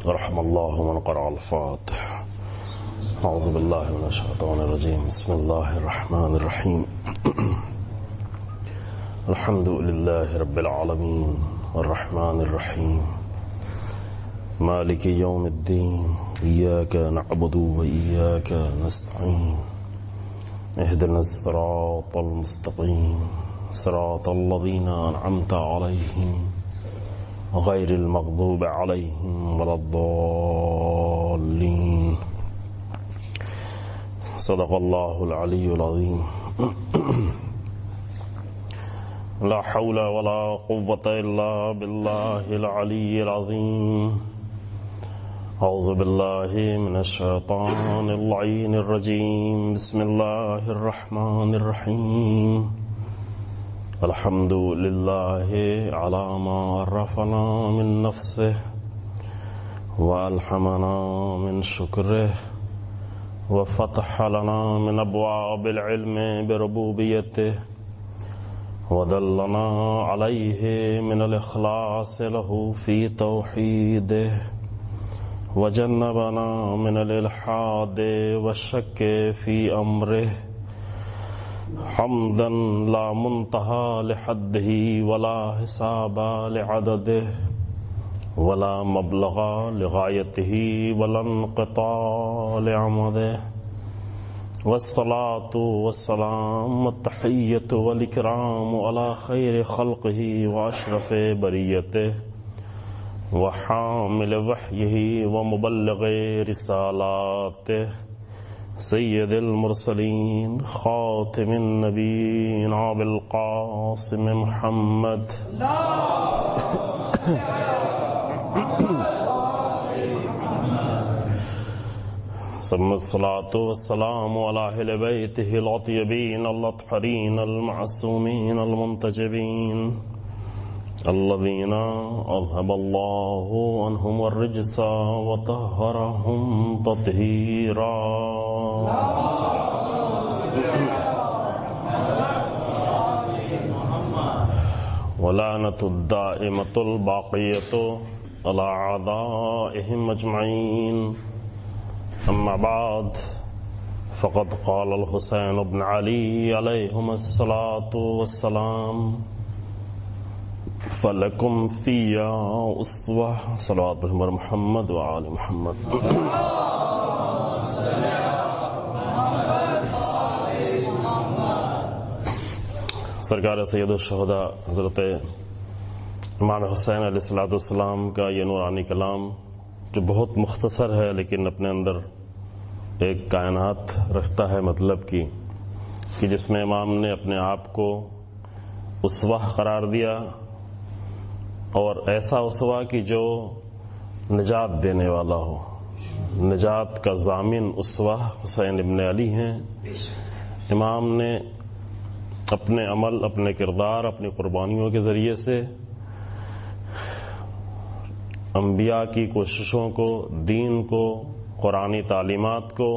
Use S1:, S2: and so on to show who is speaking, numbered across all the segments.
S1: رحم الله من قرأ الفاتح. أعوذ بالله من الشيطان الرجيم. بسم الله الرحمن الرحيم. الحمد لله رب العالمين الرحمن الرحيم مالك يوم الدين إياك نعبد وإياك نستعين اهدنا الصراط المستقيم صراط الذين أنعمت عليهم غير المغضوب عليهم ولا الضالين. صدق الله العلي العظيم. لا حول ولا قوة إلا بالله العلي العظيم. أعوذ بالله من الشيطان اللعين الرجيم. بسم الله الرحمن الرحيم. الحمد لله على ما عرفنا من نفسه وألهمنا من شكره وفتح لنا من أبواب العلم بربوبيته ودلنا عليه من الإخلاص له في توحيده وجنبنا من الإلحاد والشك في أمره. حمدا لا منتهى لحده ولا حساب لعدده ولا مبلغ لغايته ولا انقطاع لعمده. والصلاة والسلام والتحية والإكرام على خير خلقه وأشرف بريته وحامل وحيه ومبلغ رسالاته سيد المرسلين خاتم النبيين أبي القاسم محمد ثم الصلاة والسلام على أهل بيته الأطيبين الأطهرين المعصومين المنتجبين الذين أذهب الله عنهم الرجس وطهرهم تطهيرا. ولعنة الدائمة الباقية على أعدائهم أجمعين. أما بعد فقد قال الحسين بن علي عليهما الصلاة والسلام فلکم فیا اسوہ. صلوات بر محمد وآل محمد. سرکار سید الشہداء حضرت امام حسین علیہ الصلوۃ والسلام کا یہ نورانی کلام جو بہت مختصر ہے لیکن اپنے اندر ایک کائنات رکھتا ہے مطلب کی، کہ جس میں امام نے اپنے آپ کو اسوہ قرار دیا، اور ایسا اسوہ کہ جو نجات دینے والا ہو. نجات کا ضامن اسوہ حسین ابن علی ہیں. امام نے اپنے عمل، اپنے کردار، اپنی قربانیوں کے ذریعے سے انبیاء کی کوششوں کو، دین کو، قرآنی تعلیمات کو،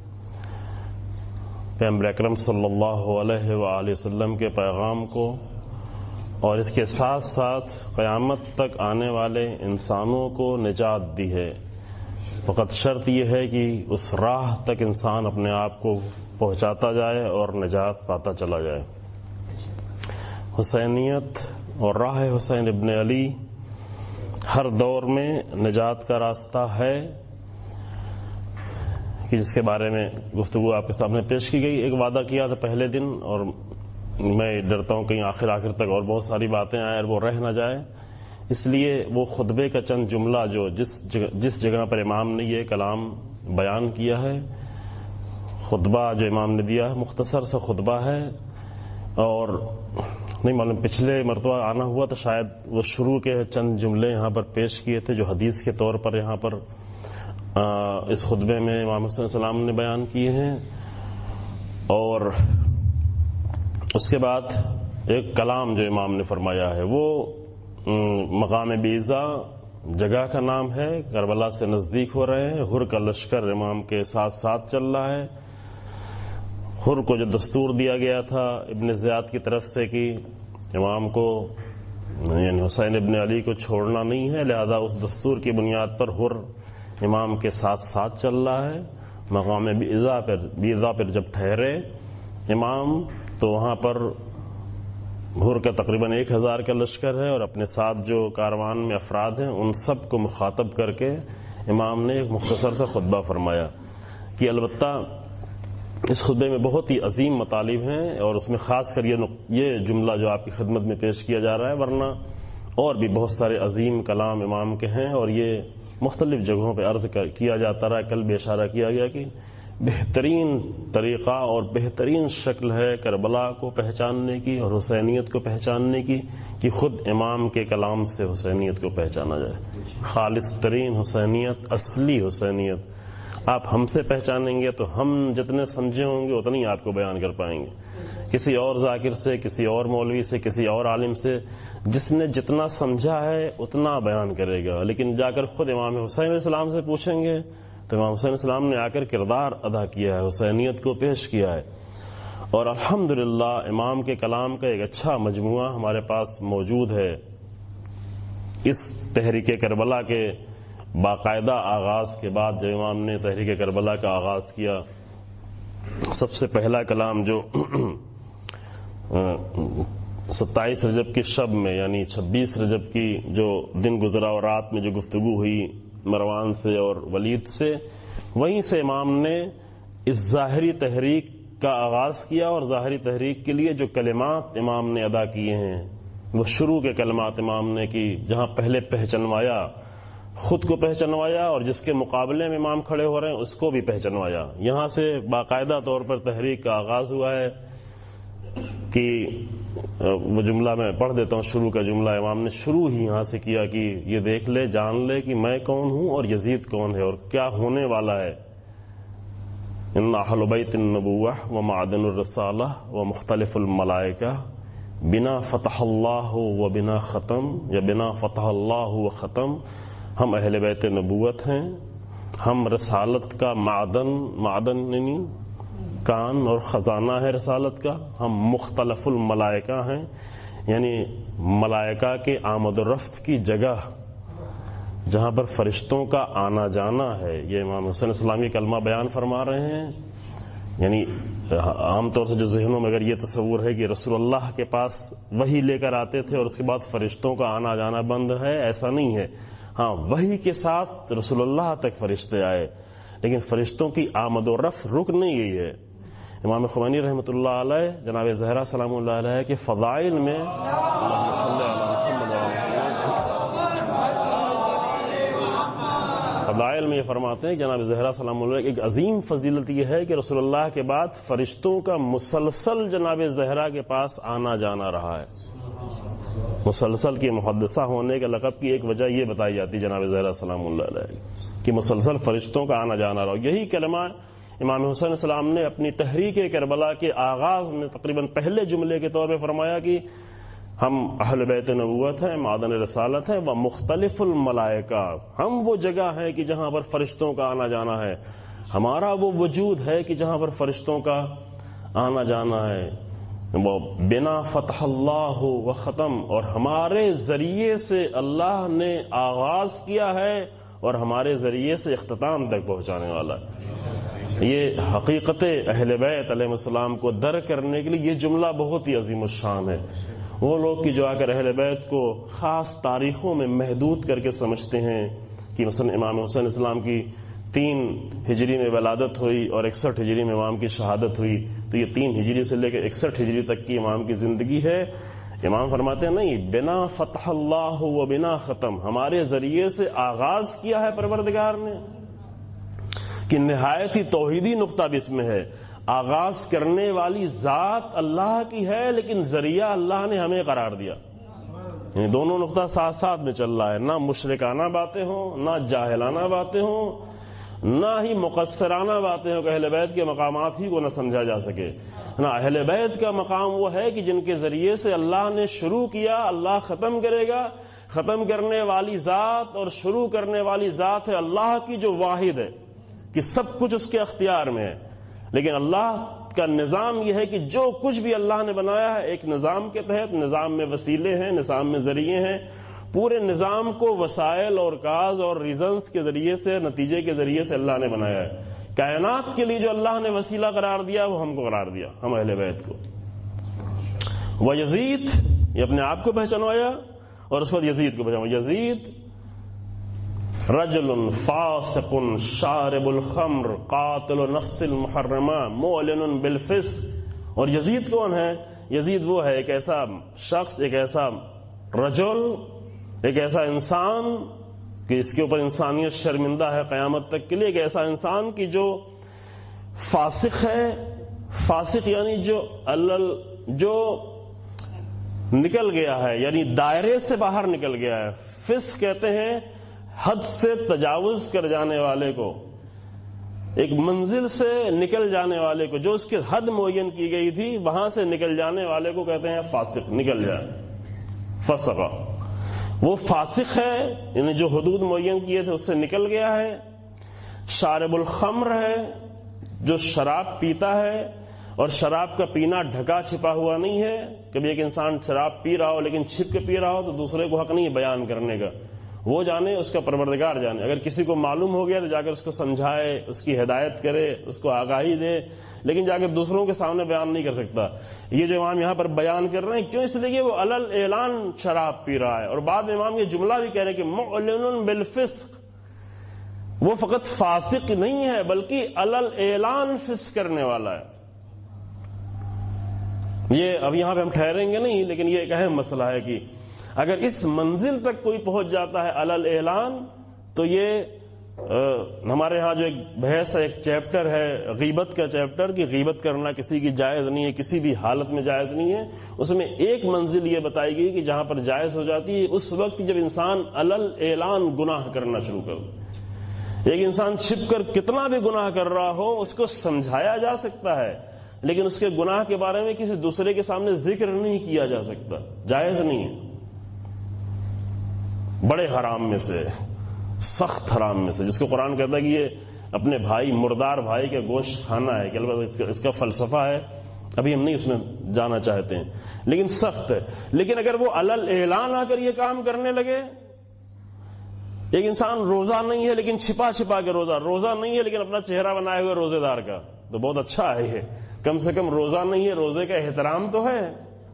S1: پیغمبر اکرم صلی اللہ علیہ وآلہ وسلم کے پیغام کو، اور اس کے ساتھ ساتھ قیامت تک آنے والے انسانوں کو نجات دی ہے. فقط شرط یہ ہے کہ اس راہ تک انسان اپنے آپ کو پہنچاتا جائے اور نجات پاتا چلا جائے. حسینیت اور راہ حسین ابن علی ہر دور میں نجات کا راستہ ہے، کہ جس کے بارے میں گفتگو آپ کے سامنے پیش کی گئی. ایک وعدہ کیا تھا پہلے دن، اور میں ڈرتا ہوں کہیں آخر تک اور بہت ساری باتیں آئیں اور وہ رہ نہ جائے، اس لیے وہ خطبے کا چند جملہ جو جس جگہ پر امام نے یہ کلام بیان کیا ہے، خطبہ جو امام نے دیا ہے مختصر سا خطبہ ہے، اور نہیں معلوم پچھلے مرتبہ آنا ہوا تو شاید وہ شروع کے چند جملے یہاں پر پیش کیے تھے جو حدیث کے طور پر یہاں پر اس خطبے میں امام حسین علیہ السلام نے بیان کیے ہیں. اور اس کے بعد ایک کلام جو امام نے فرمایا ہے، وہ مقام بیضا جگہ کا نام ہے، کربلا سے نزدیک ہو رہے ہیں. ہر کا لشکر امام کے ساتھ ساتھ چل رہا ہے. ہر کو جو دستور دیا گیا تھا ابن زیاد کی طرف سے کہ امام کو یعنی حسین ابن علی کو چھوڑنا نہیں ہے، لہذا اس دستور کی بنیاد پر حر امام کے ساتھ ساتھ چل رہا ہے۔ مقام بیضا پر جب ٹھہرے امام تو وہاں پر حر کا تقریباً 1000 کا لشکر ہے، اور اپنے ساتھ جو کاروان میں افراد ہیں ان سب کو مخاطب کر کے امام نے ایک مختصر سا خطبہ فرمایا کہ البتہ اس خطبے میں بہت ہی عظیم مطالب ہیں، اور اس میں خاص کر یہ جملہ جو آپ کی خدمت میں پیش کیا جا رہا ہے، ورنہ اور بھی بہت سارے عظیم کلام امام کے ہیں، اور یہ مختلف جگہوں پہ عرض کیا جاتا رہا۔ کل بھی اشارہ کیا گیا کہ بہترین طریقہ اور بہترین شکل ہے کربلا کو پہچاننے کی اور حسینیت کو پہچاننے کی کہ خود امام کے کلام سے حسینیت کو پہچانا جائے۔ خالص ترین حسینیت، اصلی حسینیت آپ ہم سے پہچانیں گے تو ہم جتنے سمجھے ہوں گے اتنی آپ کو بیان کر پائیں گے، کسی اور ذاکر سے، کسی اور مولوی سے، کسی اور عالم سے جس نے جتنا سمجھا ہے اتنا بیان کرے گا، لیکن جا کر خود امام حسین علیہ السلام سے پوچھیں گے تو امام حسین علیہ السلام نے آ کر کردار ادا کیا ہے، حسینیت کو پیش کیا ہے۔ اور الحمدللہ امام کے کلام کا ایک اچھا مجموعہ ہمارے پاس موجود ہے۔ اس تحریک کربلا کے باقاعدہ آغاز کے بعد جب امام نے تحریک کربلا کا آغاز کیا، سب سے پہلا کلام جو 27 رجب کی شب میں یعنی 26 رجب کی جو دن گزرا اور رات میں جو گفتگو ہوئی مروان سے اور ولید سے، وہیں سے امام نے اس ظاہری تحریک کا آغاز کیا، اور ظاہری تحریک کے لیے جو کلمات امام نے ادا کیے ہیں وہ شروع کے کلمات امام نے کی، جہاں پہلے پہچنوایا، خود کو پہچنوایا، اور جس کے مقابلے میں امام کھڑے ہو رہے ہیں اس کو بھی پہچنوایا۔ یہاں سے باقاعدہ طور پر تحریک کا آغاز ہوا ہے کہ وہ جملہ میں پڑھ دیتا ہوں، شروع کا جملہ امام نے شروع ہی یہاں سے کیا کہ یہ دیکھ لے، جان لے کہ میں کون ہوں اور یزید کون ہے اور کیا ہونے والا ہے۔ ان اہل بیت النبوہ و معدن الرسالہ و مختلف الملائکہ بنا فتح اللہ و بنا ختم یا بنا فتح اللہ و ختم، ہم اہل بیت نبوت ہیں، ہم رسالت کا معدن یعنی کان اور خزانہ ہے رسالت کا، ہم مختلف الملائکہ ہیں یعنی ملائکہ کے آمد و رفت کی جگہ جہاں پر فرشتوں کا آنا جانا ہے۔ یہ امام حسین علیہ السلام یہ کلمہ بیان فرما رہے ہیں۔ یعنی عام طور سے جو ذہنوں میں اگر یہ تصور ہے کہ رسول اللہ کے پاس وحی لے کر آتے تھے اور اس کے بعد فرشتوں کا آنا جانا بند ہے، ایسا نہیں ہے۔ ہاں، وحی کے ساتھ رسول اللہ تک فرشتے آئے، لیکن فرشتوں کی آمد و رفت رک نہیں گئی ہے۔ امام خمینی رحمۃ اللہ علیہ، جناب زہرا سلام اللہ علیہ کے فضائل میں فضائل میں یہ فرماتے ہیں، جناب زہرا سلام اللہ علیہ ایک عظیم فضیلت یہ ہے کہ رسول اللہ کے بعد فرشتوں کا مسلسل جناب زہرا کے پاس آنا جانا رہا ہے۔ مسلسل کی محدثہ ہونے کے لقب کی ایک وجہ یہ بتائی جاتی جناب زہرا سلام اللہ علیہ کہ مسلسل فرشتوں کا آنا جانا رہا۔ یہی کلمہ امام حسین علیہ السلام نے اپنی تحریک کربلا کے آغاز میں تقریباً پہلے جملے کے طور پہ فرمایا کہ ہم اہل بیت نبوت ہیں، معدن رسالت ہیں، و مختلف الملائکہ، ہم وہ جگہ ہے کہ جہاں پر فرشتوں کا آنا جانا ہے، ہمارا وہ وجود ہے کہ جہاں پر فرشتوں کا آنا جانا ہے، وہ بنا فتح اللہ و ختم، اور ہمارے ذریعے سے اللہ نے آغاز کیا ہے اور ہمارے ذریعے سے اختتام تک پہنچانے والا ہے۔ یہ حقیقت اہل بیت علیہ السلام کو درک کرنے کے لیے یہ جملہ بہت ہی عظیم الشان ہے۔ وہ لوگ کی جو آ کر اہل بیت کو خاص تاریخوں میں محدود کر کے سمجھتے ہیں کہ مثلا امام حسین اسلام کی 3 ہجری میں ولادت ہوئی اور 61 ہجری میں امام کی شہادت ہوئی، تو یہ 3 ہجری سے لے کے 61 ہجری تک کی امام کی زندگی ہے۔ امام فرماتے ہیں نہیں، بنا فتح اللہ و بنا ختم، ہمارے ذریعے سے آغاز کیا ہے پروردگار نے، کہ نہایت ہی توحیدی نقطہ بھی اس میں ہے۔ آغاز کرنے والی ذات اللہ کی ہے لیکن ذریعہ اللہ نے ہمیں قرار دیا، یعنی دونوں نقطہ ساتھ ساتھ میں چل رہا ہے، نہ مشرکانہ باتیں ہوں، نہ جاہلانہ باتیں ہوں، نہ ہی مقصرانہ باتیں ہوں کہ اہل بیت کے مقامات ہی کو نہ سمجھا جا سکے۔ نہ اہل بیت کا مقام وہ ہے کہ جن کے ذریعے سے اللہ نے شروع کیا اللہ ختم کرے گا، ختم کرنے والی ذات اور شروع کرنے والی ذات ہے اللہ کی جو واحد ہے کہ سب کچھ اس کے اختیار میں ہے، لیکن اللہ کا نظام یہ ہے کہ جو کچھ بھی اللہ نے بنایا ہے ایک نظام کے تحت، نظام میں وسیلے ہیں، نظام میں ذریعے ہیں، پورے نظام کو وسائل اور کاز اور ریزنز کے ذریعے سے، نتیجے کے ذریعے سے اللہ نے بنایا ہے۔ کائنات کے لیے جو اللہ نے وسیلہ قرار دیا وہ ہم کو قرار دیا، ہم اہل بیت کو۔ ویزید، یہ اپنے آپ کو پہچانوایا اور اس بعد یزید کو پہچانوایا۔ یزید رجل فاسق شارب الخمر قاتل النفس المحرمہ معلن بالفسق۔ اور یزید کون ہے؟ یزید وہ ہے ایک ایسا شخص، ایک ایسا رجل، ایک ایسا انسان کہ اس کے اوپر انسانیت شرمندہ ہے قیامت تک کے لیے، ایک ایسا انسان کی جو فاسق ہے۔ فاسق یعنی جو نکل گیا ہے، یعنی دائرے سے باہر نکل گیا ہے۔ فسق کہتے ہیں حد سے تجاوز کر جانے والے کو، ایک منزل سے نکل جانے والے کو، جو اس کی حد معین کی گئی تھی وہاں سے نکل جانے والے کو کہتے ہیں فاسق، نکل جائے، فسقہ۔ وہ فاسق ہے یعنی جو حدود معین کیے تھے اس سے نکل گیا ہے۔ شارب الخمر ہے، جو شراب پیتا ہے، اور شراب کا پینا ڈھکا چھپا ہوا نہیں ہے۔ کبھی ایک انسان شراب پی رہا ہو لیکن چھپ کے پی رہا ہو تو دوسرے کو حق نہیں ہے بیان کرنے کا، وہ جانے، اس کا پروردگار جانے۔ اگر کسی کو معلوم ہو گیا تو جا کر اس کو سمجھائے، اس کی ہدایت کرے، اس کو آگاہی دے، لیکن جا کر دوسروں کے سامنے بیان نہیں کر سکتا۔ یہ جو امام یہاں پر بیان کر رہے ہیں، کیوں؟ اس لیے کہ وہ علل اعلان شراب پی رہا ہے۔ اور بعد میں امام یہ جملہ بھی کہہ رہے ہیں کہ معلن بالفسق، وہ فقط فاسق نہیں ہے بلکہ علل اعلان فسق کرنے والا ہے۔ یہ اب یہاں پہ ہم ٹھہریں گے نہیں، لیکن یہ ایک اہم مسئلہ ہے کہ اگر اس منزل تک کوئی پہنچ جاتا ہے علل اعلان، تو یہ ہمارے ہاں جو ایک بحث ہے، ایک چیپٹر ہے غیبت کا چیپٹر، کہ غیبت کرنا کسی کی جائز نہیں ہے، کسی بھی حالت میں جائز نہیں ہے۔ اس میں ایک منزل یہ بتائی گئی کہ جہاں پر جائز ہو جاتی ہے اس وقت جب انسان علل اعلان گناہ کرنا شروع کر دے۔ ایک انسان چھپ کر کتنا بھی گناہ کر رہا ہو اس کو سمجھایا جا سکتا ہے، لیکن اس کے گناہ کے بارے میں کسی دوسرے کے سامنے ذکر نہیں کیا جا سکتا، جائز نہیں ہے۔ بڑے حرام میں سے، سخت حرام میں سے، جس کو قرآن کہتا ہے کہ یہ اپنے بھائی، مردار بھائی کا گوشت کھانا ہے، کہ البتہ اس کا فلسفہ ہے، ابھی ہم نہیں اس میں جانا چاہتے ہیں، لیکن سخت ہے۔ لیکن اگر وہ علل اعلان آ کر یہ کام کرنے لگے، ایک انسان روزہ نہیں ہے لیکن چھپا چھپا کے روزہ نہیں ہے لیکن اپنا چہرہ بنائے ہوئے روزے دار کا، تو بہت اچھا ہے، یہ کم سے کم روزہ نہیں ہے، روزے کا احترام تو ہے۔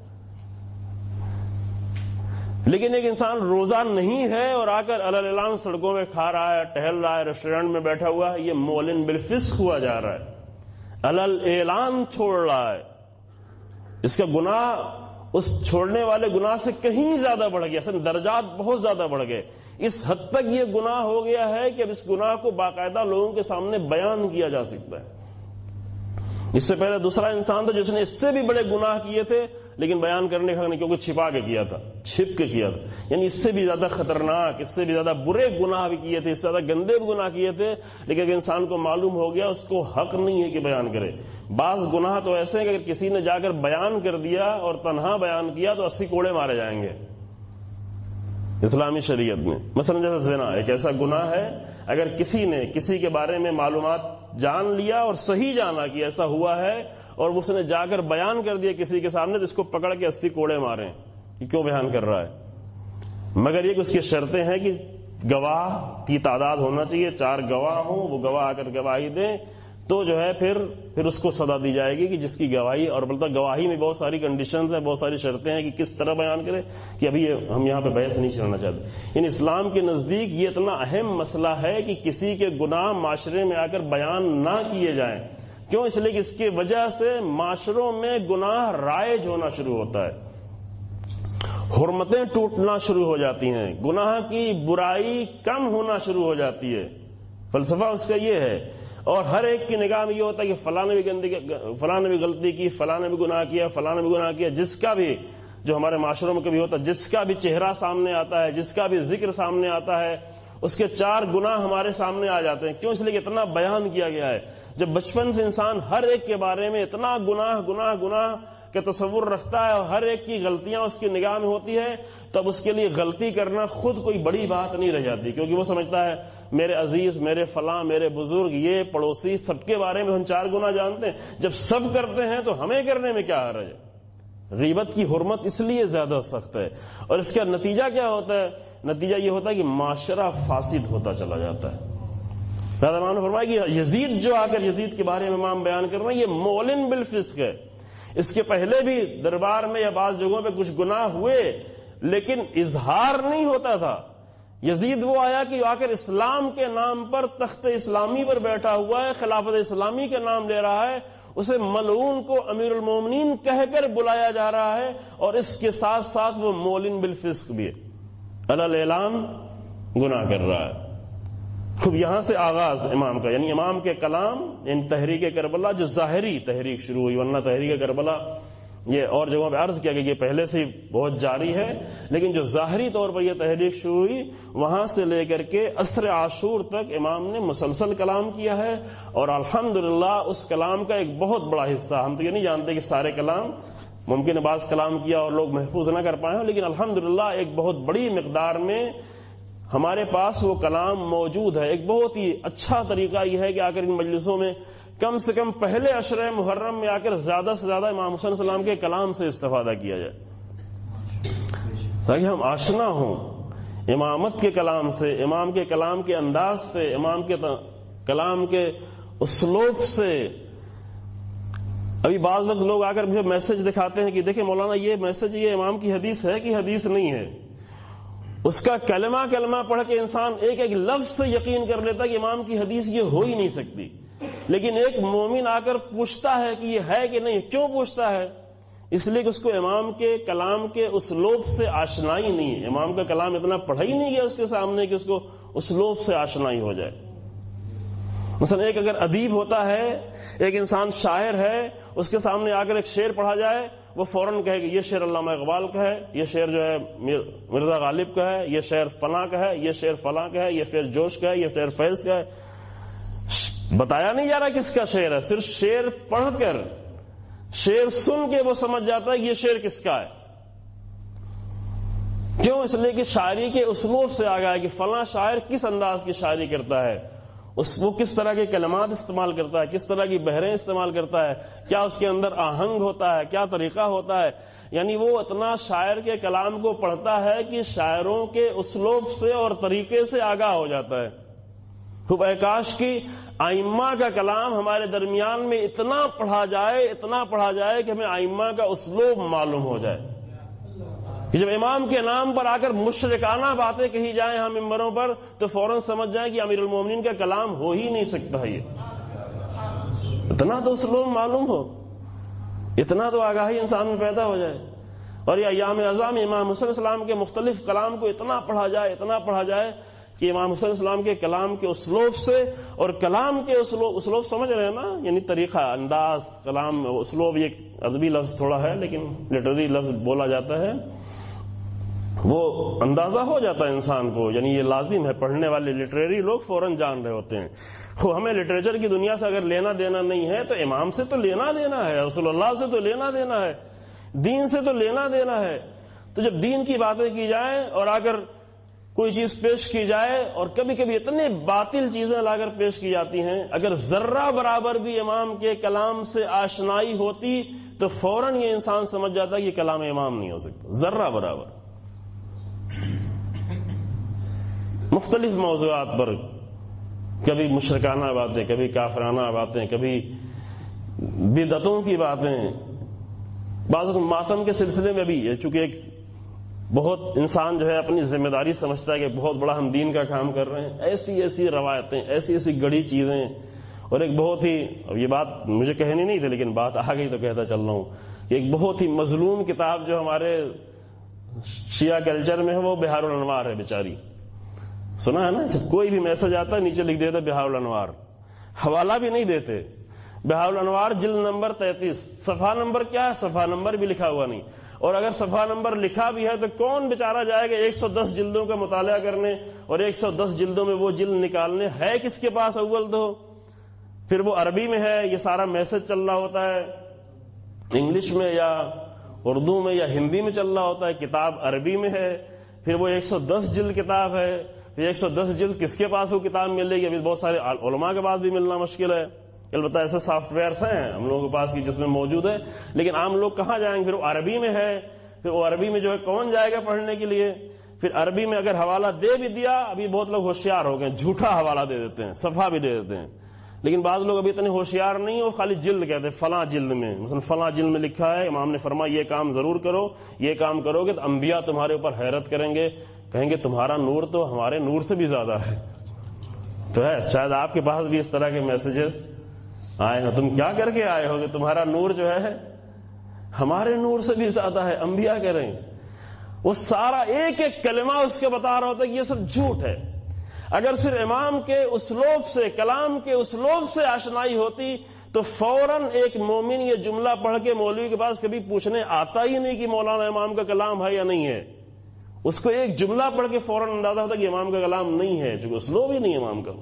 S1: لیکن ایک انسان روزہ نہیں ہے اور آ کر علل اعلان سڑکوں میں کھا رہا ہے، ٹہل رہا ہے، ریسٹورینٹ میں بیٹھا ہوا ہے، یہ معلن بالفسق ہوا جا رہا ہے، علل اعلان چھوڑ رہا ہے۔ اس کا گناہ اس چھوڑنے والے گناہ سے کہیں زیادہ بڑھ گیا، اصل درجات بہت زیادہ بڑھ گئے۔ اس حد تک یہ گناہ ہو گیا ہے کہ اب اس گناہ کو باقاعدہ لوگوں کے سامنے بیان کیا جا سکتا ہے۔ اس سے پہلے دوسرا انسان تھا جس نے اس سے بھی بڑے گناہ کیے تھے لیکن بیان کرنے کا نہیں، کیونکہ چھپا کے کیا تھا، چھپ کے کیا تھا، یعنی اس سے بھی زیادہ خطرناک، اس سے بھی زیادہ برے گناہ بھی کیے تھے، اس سے زیادہ گندے بھی گناہ کیے تھے، لیکن اگر انسان کو معلوم ہو گیا اس کو حق نہیں ہے کہ بیان کرے۔ بعض گناہ تو ایسے ہیں کہ اگر کسی نے جا کر بیان کر دیا اور تنہا بیان کیا تو 80 کوڑے مارے جائیں گے اسلامی شریعت میں۔ مثلا جیسے زنا ایک ایسا گناہ ہے، اگر کسی نے کسی کے بارے میں معلومات جان لیا اور صحیح جانا کہ ایسا ہوا ہے اور اس نے جا کر بیان کر دیا کسی کے سامنے، تو اس کو پکڑ کے 80 کوڑے ماریں کہ کیوں بیان کر رہا ہے۔ مگر یہ کہ اس کی شرطیں ہیں کہ گواہ کی تعداد ہونا چاہیے، 4 گواہ ہوں، وہ گواہ آ کر گواہی دیں، تو جو ہے پھر اس کو سزا دی جائے گی کہ جس کی گواہی، اور بلکہ گواہی میں بہت ساری کنڈیشنز ہیں، بہت ساری شرطیں ہیں کہ کس طرح بیان کرے، کہ ابھی ہم یہاں پہ بحث نہیں چلنا چاہتے۔ ان اسلام کے نزدیک یہ اتنا اہم مسئلہ ہے کہ کسی کے گناہ معاشرے میں آ کر بیان نہ کیے جائیں۔ کیوں؟ اس لیے کہ اس کی وجہ سے معاشروں میں گناہ رائج ہونا شروع ہوتا ہے، حرمتیں ٹوٹنا شروع ہو جاتی ہیں، گناہ کی برائی کم ہونا شروع ہو جاتی ہے۔ فلسفہ اس کا یہ ہے، اور ہر ایک کی نگاہ میں یہ ہوتا ہے کہ فلاں نے بھی غلطی کی، فلاں نے بھی گناہ کیا، فلاں نے بھی گناہ کیا۔ جس کا بھی، جو ہمارے معاشروں میں کبھی ہوتا ہے، جس کا بھی چہرہ سامنے آتا ہے، جس کا بھی ذکر سامنے آتا ہے، اس کے 4 گناہ ہمارے سامنے آ جاتے ہیں۔ کیوں؟ اس لیے کہ اتنا بیان کیا گیا ہے۔ جب بچپن سے انسان ہر ایک کے بارے میں اتنا گناہ کا تصور رکھتا ہے اور ہر ایک کی غلطیاں اس کی نگاہ میں ہوتی ہے، تب اس کے لیے غلطی کرنا خود کوئی بڑی بات نہیں رہ جاتی، کیونکہ وہ سمجھتا ہے میرے عزیز، میرے فلاں، میرے بزرگ، یہ پڑوسی، سب کے بارے میں ہم 4 گنا جانتے ہیں، جب سب کرتے ہیں تو ہمیں کرنے میں کیا حرج ہے۔ غیبت کی حرمت اس لیے زیادہ سخت ہے، اور اس کا نتیجہ کیا ہوتا ہے؟ نتیجہ یہ ہوتا ہے کہ معاشرہ فاسد ہوتا چلا جاتا ہے۔ امام نے فرمایا کہ یزید جو آ کر یزید کے بارے میں امام بیان کر رہے ہیں، یہ مولن بالفسق ہے، اس کے پہلے بھی دربار میں یا بعض جگہوں پہ کچھ گناہ ہوئے لیکن اظہار نہیں ہوتا تھا۔ یزید وہ آیا کہ آ کر اسلام کے نام پر تخت اسلامی پر بیٹھا ہوا ہے، خلافت اسلامی کا نام لے رہا ہے، اسے ملعون کو امیر المومنین کہہ کر بلایا جا رہا ہے، اور اس کے ساتھ ساتھ وہ مولن بالفسق بھی ہے، علی اعلان گناہ کر رہا ہے۔ خوب یہاں سے آغاز امام کا، یعنی امام کے کلام، یعنی تحریک کربلا جو ظاہری تحریک شروع ہوئی، ورنہ تحریک کربلا یہ اور جگہوں پہ عرض کیا کہ یہ پہلے سے بہت جاری ہے، لیکن جو ظاہری طور پر یہ تحریک شروع ہوئی وہاں سے لے کر کے عصر عاشور تک امام نے مسلسل کلام کیا ہے، اور الحمدللہ اس کلام کا ایک بہت بڑا حصہ، ہم تو یہ نہیں جانتے کہ سارے کلام، ممکن ہے بعض کلام کیا اور لوگ محفوظ نہ کر پائے ہوں، لیکن الحمدللہ ایک بہت بڑی مقدار میں ہمارے پاس وہ کلام موجود ہے۔ ایک بہت ہی اچھا طریقہ یہ ہے کہ آ کر ان مجلسوں میں کم سے کم پہلے عشرہ محرم میں آ کر زیادہ سے زیادہ امام حسین السلام کے کلام سے استفادہ کیا جائے، تاکہ ہم آشنا ہوں امامت کے کلام سے، امام کے کلام کے انداز سے، امام کے کلام کے اسلوب سے۔ ابھی بعض وقت لوگ آ کر مجھے میسج دکھاتے ہیں کہ دیکھیں مولانا یہ میسج یہ امام کی حدیث ہے کہ حدیث نہیں ہے، اس کا کلمہ کلمہ پڑھ کے انسان ایک ایک لفظ سے یقین کر لیتا کہ امام کی حدیث یہ ہو ہی نہیں سکتی، لیکن ایک مومن آ کر پوچھتا ہے کہ یہ ہے کہ نہیں۔ کیوں پوچھتا ہے؟ اس لیے کہ اس کو امام کے کلام کے اسلوب سے آشنائی نہیں ہے، امام کا کلام اتنا پڑھا ہی نہیں گیا اس کے سامنے کہ اس کو اسلوب سے آشنائی ہو جائے۔ مثلا ایک اگر ادیب ہوتا ہے، ایک انسان شاعر ہے، اس کے سامنے آ کر ایک شعر پڑھا جائے، وہ فوراً کہے کہ یہ شعر علامہ اقبال کا ہے، یہ شعر جو ہے مرزا غالب کا ہے، یہ شعر فلاں کا ہے، یہ شعر فلاں کا ہے، یہ شعر جوش کا ہے، یہ شعر فیض کا ہے۔ بتایا نہیں جا رہا کس کا شعر ہے، صرف شعر پڑھ کر، شعر سن کے وہ سمجھ جاتا ہے کہ یہ شعر کس کا ہے۔ کیوں؟ اس لیے کہ شاعری کے اسلوب سے آگا ہے کہ فلاں شاعر کس انداز کی شاعری کرتا ہے، وہ کس طرح کے کلمات استعمال کرتا ہے، کس طرح کی بحریں استعمال کرتا ہے، کیا اس کے اندر آہنگ ہوتا ہے، کیا طریقہ ہوتا ہے۔ یعنی وہ اتنا شاعر کے کلام کو پڑھتا ہے کہ شاعروں کے اسلوب سے اور طریقے سے آگاہ ہو جاتا ہے۔ خوب اے کاش کی ائمہ کا کلام ہمارے درمیان میں اتنا پڑھا جائے کہ ہمیں ائمہ کا اسلوب معلوم ہو جائے، کہ جب امام کے نام پر آ کر مشرکانہ باتیں کہی جائیں ہم ممبروں پر تو فوراً سمجھ جائیں کہ امیر المومنین کا کلام ہو ہی نہیں سکتا ہے۔ یہ اتنا تو اسلوب معلوم ہو، اتنا تو آگاہی انسان میں پیدا ہو جائے، اور یہ ایام اعظام امام حسین السلام کے مختلف کلام کو اتنا پڑھا جائے کہ امام حسین السلام کے کلام کے اسلوب سے، اور کلام کے اسلوب سمجھ رہے ہیں نا، یعنی طریقہ، انداز، کلام، اسلوب، یہ ادبی لفظ تھوڑا ہے لیکن لٹری لفظ بولا جاتا ہے، وہ اندازہ ہو جاتا ہے انسان کو، یعنی یہ لازم ہے، پڑھنے والے لٹریری لوگ فوراً جان رہے ہوتے ہیں۔ ہمیں لٹریچر کی دنیا سے اگر لینا دینا نہیں ہے تو امام سے تو لینا دینا ہے، رسول اللہ سے تو لینا دینا ہے، دین سے تو لینا دینا ہے۔ تو جب دین کی باتیں کی جائیں اور اگر کوئی چیز پیش کی جائے، اور کبھی کبھی اتنے باطل چیزیں لا کر پیش کی جاتی ہیں، اگر ذرہ برابر بھی امام کے کلام سے آشنائی ہوتی تو فوراً یہ انسان سمجھ جاتا کہ یہ کلام امام نہیں ہو سکتا، ذرہ برابر۔ مختلف موضوعات پر کبھی مشرکانہ باتیں، کبھی کافرانہ باتیں، کبھی بدعتوں کی باتیں، بعض ماتم کے سلسلے میں بھی، چونکہ ایک بہت انسان جو ہے اپنی ذمہ داری سمجھتا ہے کہ بہت بڑا ہم دین کا کام کر رہے ہیں، ایسی روایتیں، ایسی گڑی چیزیں، اور ایک بہت ہی، اب یہ بات مجھے کہنی نہیں تھی لیکن بات آ گئی تو کہتا چل رہا ہوں کہ ایک بہت ہی مظلوم کتاب جو ہمارے شیعہ کلچر میں ہے وہ بہار الانوار ہے، بیچاری، سنا ہے نا؟ جب کوئی بھی میسج آتا ہے نیچے لکھ دیتے بہار الانوار، حوالہ بھی نہیں دیتے۔ بہار الانوار جلد نمبر 33، صفحہ نمبر کیا ہے؟ صفحہ نمبر بھی لکھا ہوا نہیں، اور اگر صفحہ نمبر لکھا بھی ہے تو کون بیچارہ جائے گا 110 جلدوں کا مطالعہ کرنے اور 110 جلدوں میں وہ جلد نکالنے؟ ہے کس کے پاس اول تو؟ پھر وہ عربی میں ہے، یہ سارا میسج چل رہا ہوتا ہے، انگلش میں یا اردو میں یا ہندی میں چل رہا ہوتا ہے، کتاب عربی میں ہے، پھر وہ 110 جلد کتاب ہے، پھر 110 جلد کس کے پاس وہ کتاب ملے گی؟ ابھی بہت سارے علماء کے پاس بھی ملنا مشکل ہے، البتہ ایسے سافٹ ویئرس ہیں ہم لوگوں کے پاس جس میں موجود ہے، لیکن عام لوگ کہاں جائیں گے؟ پھر وہ عربی میں ہے، پھر وہ عربی میں جو ہے کون جائے گا پڑھنے کے لیے؟ پھر عربی میں اگر حوالہ دے بھی دیا، ابھی بہت لوگ ہوشیار ہو گئے، جھوٹا حوالہ دے دیتے ہیں، صفحہ بھی دے دیتے ہیں، لیکن بعض لوگ ابھی اتنے ہوشیار نہیں، وہ خالی جلد کہتے ہیں فلاں جلد میں، مثلا فلاں جلد میں لکھا ہے امام نے فرمایا یہ کام ضرور کرو، یہ کام کرو گے تو انبیاء تمہارے اوپر حیرت کریں گے، کہیں گے تمہارا نور تو ہمارے نور سے بھی زیادہ ہے۔ تو ہے شاید آپ کے پاس بھی اس طرح کے میسیجز آئے ہیں، تم کیا کر کے آئے ہو کہ تمہارا نور جو ہے ہمارے نور سے بھی زیادہ ہے، انبیاء کہہ رہے ہیں۔ وہ سارا ایک ایک کلمہ اس کے بتا رہا ہوتا ہے کہ یہ سب جھوٹ ہے۔ اگر صرف امام کے اسلوب سے، کلام کے اسلوب سے آشنائی ہوتی تو فوراً ایک مومن یہ جملہ پڑھ کے مولوی کے پاس کبھی پوچھنے آتا ہی نہیں کہ مولانا امام کا کلام ہے یا نہیں ہے، اس کو ایک جملہ پڑھ کے فوراً اندازہ ہوتا کہ امام کا کلام نہیں ہے، چونکہ اسلوب ہی نہیں ہے امام کا۔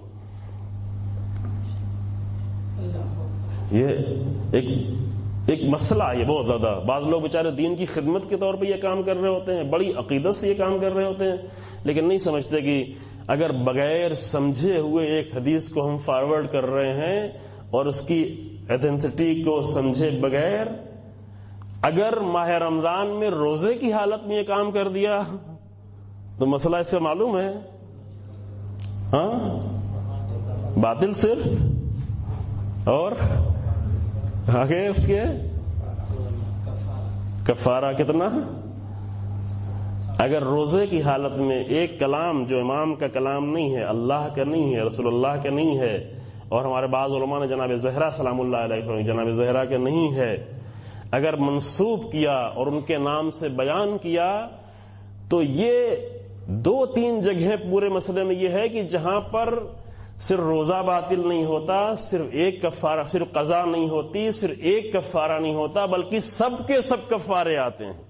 S1: یہ ایک مسئلہ ہے، یہ بہت زیادہ۔ بعض لوگ بیچارے دین کی خدمت کے طور پہ یہ کام کر رہے ہوتے ہیں، بڑی عقیدت سے یہ کام کر رہے ہوتے ہیں، لیکن نہیں سمجھتے کہ اگر بغیر سمجھے ہوئے ایک حدیث کو ہم فارورڈ کر رہے ہیں اور اس کی ایتھینسٹی کو سمجھے بغیر، اگر ماہ رمضان میں روزے کی حالت میں یہ کام کر دیا تو مسئلہ اس کا معلوم ہے، ہاں، باطل صرف، اور آگے اس کے کفارہ کتنا؟ اگر روزے کی حالت میں ایک کلام جو امام کا کلام نہیں ہے، اللہ کا نہیں ہے، رسول اللہ کا نہیں ہے، اور ہمارے بعض علماء نے جناب زہرا سلام اللہ علیہ جناب زہرا کا نہیں ہے، اگر منسوب کیا اور ان کے نام سے بیان کیا، تو یہ 2-3 جگہیں پورے مسئلے میں یہ ہے کہ جہاں پر صرف روزہ باطل نہیں ہوتا، صرف ایک کفارہ، صرف قضا نہیں ہوتی، صرف ایک کفارہ نہیں ہوتا، بلکہ سب کے سب کفارے آتے ہیں،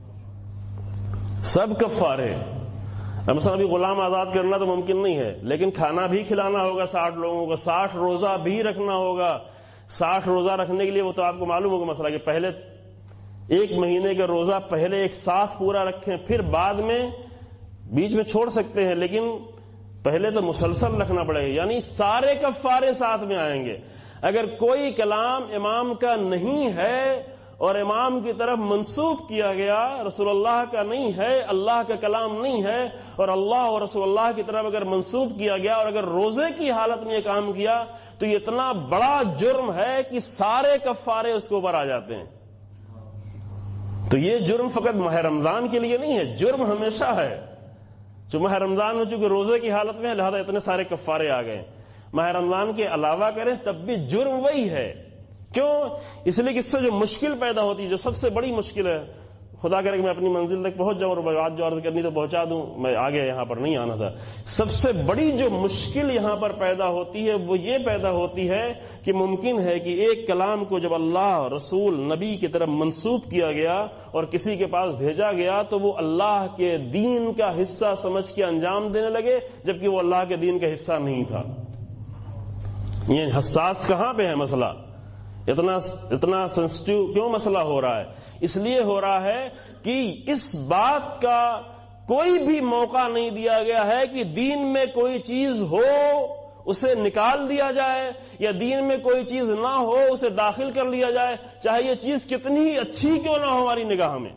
S1: سب کفارے۔ مثلا ابھی غلام آزاد کرنا تو ممکن نہیں ہے، لیکن کھانا بھی کھلانا ہوگا 60 لوگوں کو، 60 روزہ بھی رکھنا ہوگا۔ 60 روزہ رکھنے کے لیے وہ تو آپ کو معلوم ہوگا مسئلہ کہ پہلے 1 مہینے کا روزہ پہلے ایک ساتھ پورا رکھیں، پھر بعد میں بیچ میں چھوڑ سکتے ہیں، لیکن پہلے تو مسلسل رکھنا پڑے گا، یعنی سارے کفارے ساتھ میں آئیں گے۔ اگر کوئی کلام امام کا نہیں ہے اور امام کی طرف منسوب کیا گیا، رسول اللہ کا نہیں ہے، اللہ کا کلام نہیں ہے، اور اللہ اور رسول اللہ کی طرف اگر منسوب کیا گیا اور اگر روزے کی حالت میں یہ کام کیا تو یہ اتنا بڑا جرم ہے کہ سارے کفارے اس کے اوپر آ جاتے ہیں۔ تو یہ جرم فقط ماہ رمضان کے لیے نہیں ہے، جرم ہمیشہ ہے۔ جو ماہ رمضان میں چونکہ روزے کی حالت میں ہے لہذا اتنے سارے کفارے آ گئے، ماہ رمضان کے علاوہ کریں تب بھی جرم وہی ہے۔ کیوں؟ اس لیے کہ اس سے جو مشکل پیدا ہوتی ہے، جو سب سے بڑی مشکل ہے، خدا کرے کہ میں اپنی منزل تک پہنچ جاؤں اور بات جو عرض کرنی تو پہنچا دوں، میں آگے یہاں پر نہیں آنا تھا۔ سب سے بڑی جو مشکل یہاں پر پیدا ہوتی ہے وہ یہ پیدا ہوتی ہے کہ ممکن ہے کہ ایک کلام کو جب اللہ، رسول، نبی کی طرف منسوب کیا گیا اور کسی کے پاس بھیجا گیا تو وہ اللہ کے دین کا حصہ سمجھ کے انجام دینے لگے، جبکہ وہ اللہ کے دین کا حصہ نہیں تھا۔ یہ حساس کہاں پہ ہے مسئلہ؟ اتنا سینسٹیو کیوں مسئلہ ہو رہا ہے؟ اس لیے ہو رہا ہے کہ اس بات کا کوئی بھی موقع نہیں دیا گیا ہے کہ دین میں کوئی چیز ہو اسے نکال دیا جائے، یا دین میں کوئی چیز نہ ہو اسے داخل کر لیا جائے، چاہے یہ چیز کتنی ہی اچھی کیوں نہ ہو ہماری نگاہ میں۔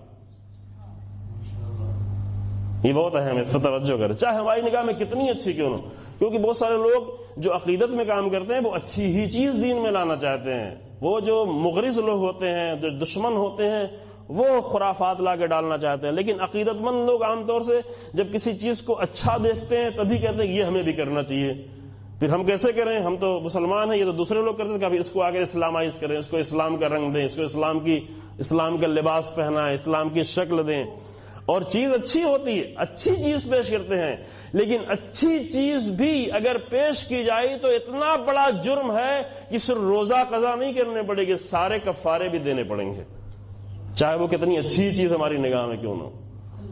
S1: یہ بہت اہم ہے، اس پر توجہ کریں، چاہے ہماری نگاہ میں کتنی اچھی کیوں نہ ہو، کیونکہ بہت سارے لوگ جو عقیدت میں کام کرتے ہیں وہ اچھی ہی چیز دین میں لانا چاہتے ہیں، وہ جو مغرض لوگ ہوتے ہیں، جو دشمن ہوتے ہیں، وہ خرافات لا کے ڈالنا چاہتے ہیں، لیکن عقیدت مند لوگ عام طور سے جب کسی چیز کو اچھا دیکھتے ہیں تبھی کہتے ہیں کہ یہ ہمیں بھی کرنا چاہیے۔ پھر ہم کیسے کریں؟ ہم تو مسلمان ہیں، یہ تو دوسرے لوگ کرتے ہیں، کبھی اس کو آگے اسلامائز کریں، اس کو اسلام کا رنگ دیں، اس کو اسلام کا لباس پہنائیں، اسلام کی شکل دیں، اور چیز اچھی ہوتی ہے، اچھی چیز پیش کرتے ہیں، لیکن اچھی چیز بھی اگر پیش کی جائے تو اتنا بڑا جرم ہے کہ صرف روزہ قضا نہیں کرنے پڑے گے، سارے کفارے بھی دینے پڑیں گے، چاہے وہ کتنی اچھی چیز ہماری نگاہ میں کیوں نہ ہو۔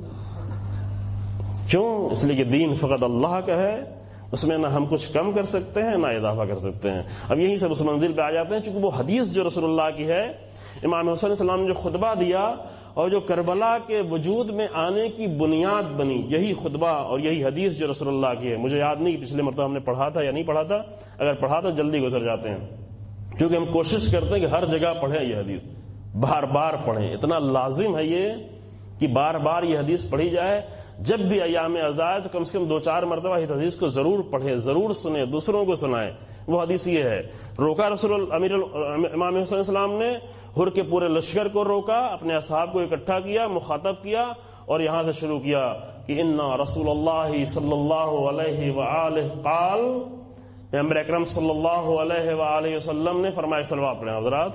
S1: کیوں؟ اس لیے کہ دین فقط اللہ کا ہے، اس میں نہ ہم کچھ کم کر سکتے ہیں نہ اضافہ کر سکتے ہیں۔ اب یہیں سے اس منزل پہ آ جاتے ہیں، چونکہ وہ حدیث جو رسول اللہ کی ہے امام حسین علیہ السلام نے جو خطبہ دیا اور جو کربلا کے وجود میں آنے کی بنیاد بنی، یہی خطبہ اور یہی حدیث جو رسول اللہ کی ہے. مجھے یاد نہیں کہ پچھلے مرتبہ ہم نے پڑھا تھا یا نہیں پڑھا تھا، اگر پڑھا تو جلدی گزر جاتے ہیں، کیونکہ ہم کوشش کرتے ہیں کہ ہر جگہ پڑھیں یہ حدیث، بار بار پڑھیں. اتنا لازم ہے یہ کہ بار بار یہ حدیث پڑھی جائے. جب بھی ایام عزائے تو کم سے کم 2-4 مرتبہ اس حدیث کو ضرور پڑھیں، ضرور سنیں، دوسروں کو سنائیں. وہ حدیث یہ ہے، روکا امام حسین السلام نے ہر کے پورے لشکر کو روکا، اپنے اصحاب کو اکٹھا کیا، مخاطب کیا اور یہاں سے شروع کیا کہ انا رسول اللہ صلی اللہ علیہ وآلہ قال، پیغمبر اکرم صلی اللہ علیہ وآلہ وسلم نے فرمایا. صلوات پڑھیں حضرات.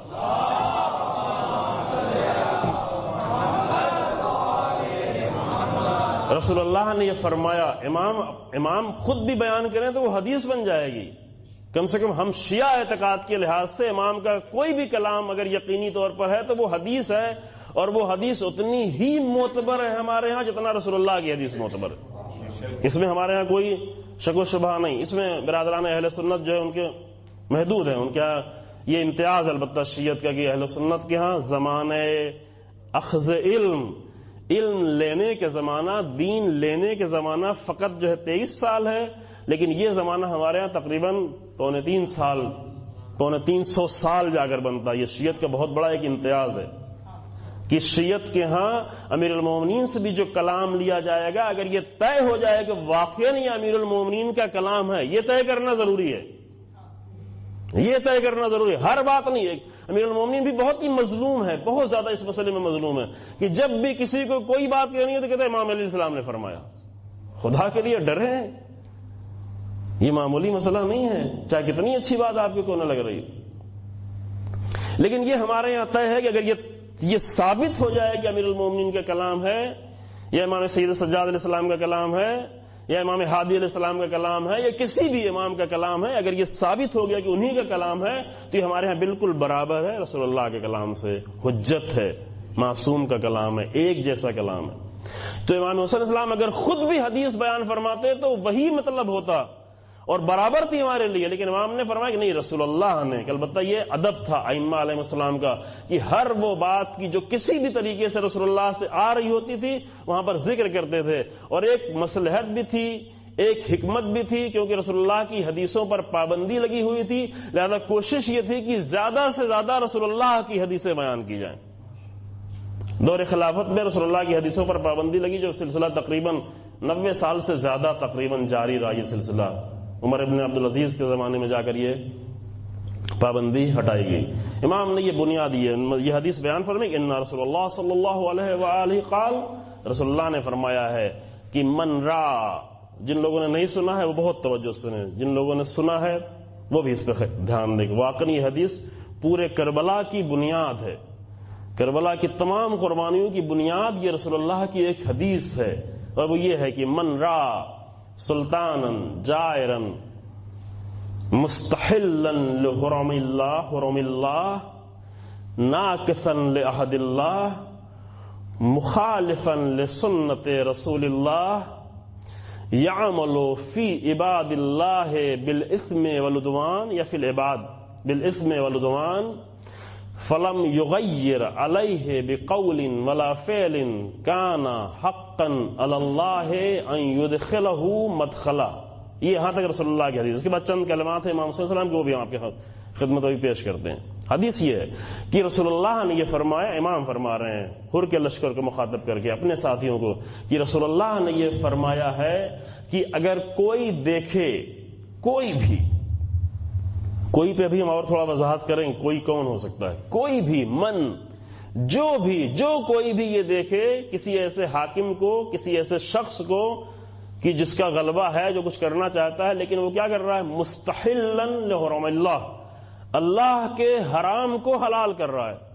S1: رسول اللہ نے یہ فرمایا. امام خود بھی بیان کریں تو وہ حدیث بن جائے گی. کم سے کم ہم شیعہ اعتقاد کے لحاظ سے امام کا کوئی بھی کلام اگر یقینی طور پر ہے تو وہ حدیث ہے، اور وہ حدیث اتنی ہی معتبر ہے ہمارے ہاں جتنا رسول اللہ کی حدیث معتبر ہے. اس میں ہمارے ہاں کوئی شک و شبہ نہیں. اس میں برادران اہل سنت جو ہے ان کے محدود ہیں، ان کا یہ امتیاز البتہ شیعت کا کہ اہل سنت کے ہاں زمانہ اخذ علم لینے کے زمانہ، دین لینے کے زمانہ فقط جو ہے 23 سال ہے، لیکن یہ زمانہ ہمارے ہاں تقریباً 350 سال جا کر بنتا ہے. یہ شیعت کا بہت بڑا ایک امتیاز ہے کہ شیعت کے ہاں امیر المومنین سے بھی جو کلام لیا جائے گا، اگر یہ طے ہو جائے کہ واقعاً یہ امیر المومنین کا کلام ہے، یہ طے کرنا ضروری ہے. یہ طے کرنا ضروری ہے، ہر بات نہیں ہے. امیر المومنین بھی بہت ہی مظلوم ہے، بہت زیادہ اس مسئلے میں مظلوم ہے کہ جب بھی کسی کو کوئی بات کہنی ہے تو کہتے ہیں امام علیہ السلام نے فرمایا. خدا کے لیے ڈریں، یہ معمولی مسئلہ نہیں ہے، چاہے کتنی اچھی بات آپ کو کیوں نہ لگ رہی. لیکن یہ ہمارے یہاں طے ہے کہ اگر یہ ثابت ہو جائے کہ امیر المومنین کا کلام ہے، یا امام سید سجاد علیہ السلام کا کلام ہے، یا امام ہادی علیہ السلام کا کلام ہے، یا کسی بھی امام کا کلام ہے، اگر یہ ثابت ہو گیا کہ انہی کا کلام ہے تو یہ ہمارے ہاں بالکل برابر ہے رسول اللہ کے کلام سے. حجت ہے، معصوم کا کلام ہے، ایک جیسا کلام ہے. تو امام حسین علیہ السلام اگر خود بھی حدیث بیان فرماتے تو وہی مطلب ہوتا اور برابر تھی ہمارے لیے. لیکن امام نے فرمایا کہ نہیں، رسول اللہ نے. البتہ یہ ادب تھا ائمہ علیہ السلام کا کہ ہر وہ بات کی جو کسی بھی طریقے سے رسول اللہ سے آ رہی ہوتی تھی وہاں پر ذکر کرتے تھے، اور ایک مصلحت بھی تھی، ایک حکمت بھی تھی، کیونکہ رسول اللہ کی حدیثوں پر پابندی لگی ہوئی تھی. لہذا کوشش یہ تھی کہ زیادہ سے زیادہ رسول اللہ کی حدیثیں بیان کی جائیں. دور خلافت میں رسول اللہ کی حدیثوں پر پابندی لگی، جو سلسلہ تقریباً 90 سال سے زیادہ تقریباً جاری رہا. یہ سلسلہ عمر ابن عبدالعزیز کے زمانے میں جا کر یہ پابندی ہٹائی گئی. امام نے یہ بنیاد یہ حدیث بیان فرمائی، ان رسول اللہ صلی اللہ علیہ وآلہ قال، رسول اللہ نے فرمایا ہے کہ من را، جن لوگوں نے نہیں سنا ہے وہ بہت توجہ سنیں، جن لوگوں نے سنا ہے وہ بھی اس پہ دھیان دیں. واقعی یہ حدیث پورے کربلا کی بنیاد ہے، کربلا کی تمام قربانیوں کی بنیاد یہ رسول اللہ کی ایک حدیث ہے، اور وہ یہ ہے کہ من را سلطانا جائرا مستحلا لحرم اللہ ناکثا لعہد اللہ مخالفا لسنت رسول اللہ یعمل فی عباد اللہ بالاثم والعدوان، یا فی العباد بالاثم والعدوان فلم یغیر علیہ بقول ولا فعل کان حقا علی اللہ ان یدخلہ مدخلا. یہ یہاں تک رسول اللہ کی حدیث. اس کے بعد چند کلمات ہیں امام صلی اللہ علیہ وسلم کے، وہ بھی ہم آپ کے خدمت میں پیش کرتے ہیں. حدیث یہ ہے کہ رسول اللہ نے یہ فرمایا، امام فرما رہے ہیں ہر کے لشکر کو مخاطب کر کے اپنے ساتھیوں کو، کہ رسول اللہ نے یہ فرمایا ہے کہ اگر کوئی دیکھے، کوئی پہ بھی ہم اور تھوڑا وضاحت کریں، کوئی کون ہو سکتا ہے؟ کوئی بھی، جو کوئی بھی یہ دیکھے کسی ایسے حاکم کو، کسی ایسے شخص کو کہ جس کا غلبہ ہے، جو کچھ کرنا چاہتا ہے لیکن وہ کیا کر رہا ہے؟ مستحلا لحرم اللہ، اللہ کے حرام کو حلال کر رہا ہے.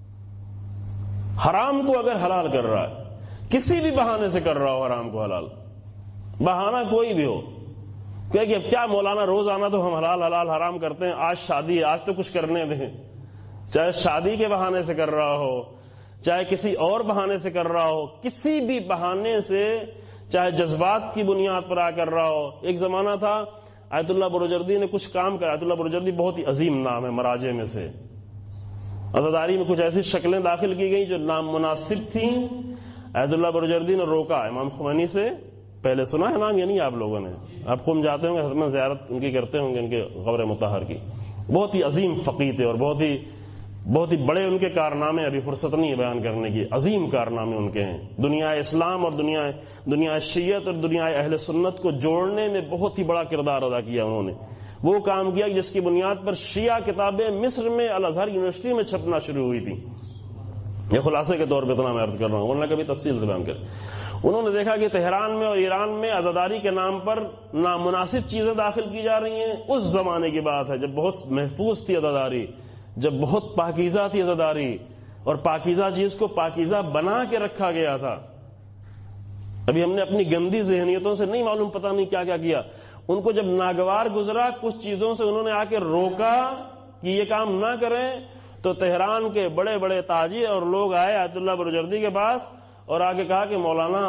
S1: حرام کو اگر حلال کر رہا ہے، کسی بھی بہانے سے کر رہا ہو حرام کو حلال، بہانہ کوئی بھی ہو کہ اب کیا مولانا روزانہ تو ہم حلال حرام کرتے ہیں، آج شادی ہے، آج تو کچھ کرنے دیں. چاہے شادی کے بہانے سے کر رہا ہو، چاہے کسی اور بہانے سے کر رہا ہو، کسی بھی بہانے سے، چاہے جذبات کی بنیاد پر آ کر رہا ہو. ایک زمانہ تھا آیت اللہ بروجردی نے کچھ کام کرا. آیت اللہ بروجردی بہت ہی عظیم نام ہے مراجع میں سے، عزاداری میں کچھ ایسی شکلیں داخل کی گئیں جو نامناسب تھیں. عید اللہ بروجردی نے روکا امام خمینی سے. پہلے سنا ہے نام؟ یہ نہیں آپ لوگوں نے. آپ قم جاتے ہوں گے، حتمن زیارت ان کی کرتے ہوں گے، ان کے قبر مطہر کی. بہت ہی عظیم فقیہ تھے اور بہت ہی بڑے ان کے کارنامے ابھی فرصت نہیں ہے بیان کرنے کی. عظیم کارنامے ان کے ہیں. دنیا اسلام اور دنیا شیعت اور دنیا اہل سنت کو جوڑنے میں بہت ہی بڑا کردار ادا کیا انہوں نے. وہ کام کیا جس کی بنیاد پر شیعہ کتابیں مصر میں الازہر یونیورسٹی میں چھپنا شروع ہوئی تھی. یہ خلاصے کے طور پہ اتنا میں عرض کر رہا ہوں، ورنہ کبھی تفصیل سے بیان کریں. انہوں نے دیکھا کہ تہران میں اور ایران میں عزاداری کے نام پر نامناسب چیزیں داخل کی جا رہی ہیں. اس زمانے کی بات ہے جب بہت محفوظ تھی عزاداری، جب بہت پاکیزہ تھی عزاداری، اور پاکیزہ چیز کو پاکیزہ بنا کے رکھا گیا تھا. ابھی ہم نے اپنی گندی ذہنیتوں سے نہیں معلوم پتہ نہیں کیا کیا. ان کو جب ناگوار گزرا کچھ چیزوں سے انہوں نے آ کے روکا کہ یہ کام نہ کریں، تو تہران کے بڑے بڑے تاجر اور لوگ آئے آیت اللہ بروجردی کے پاس اور آگے کہا کہ مولانا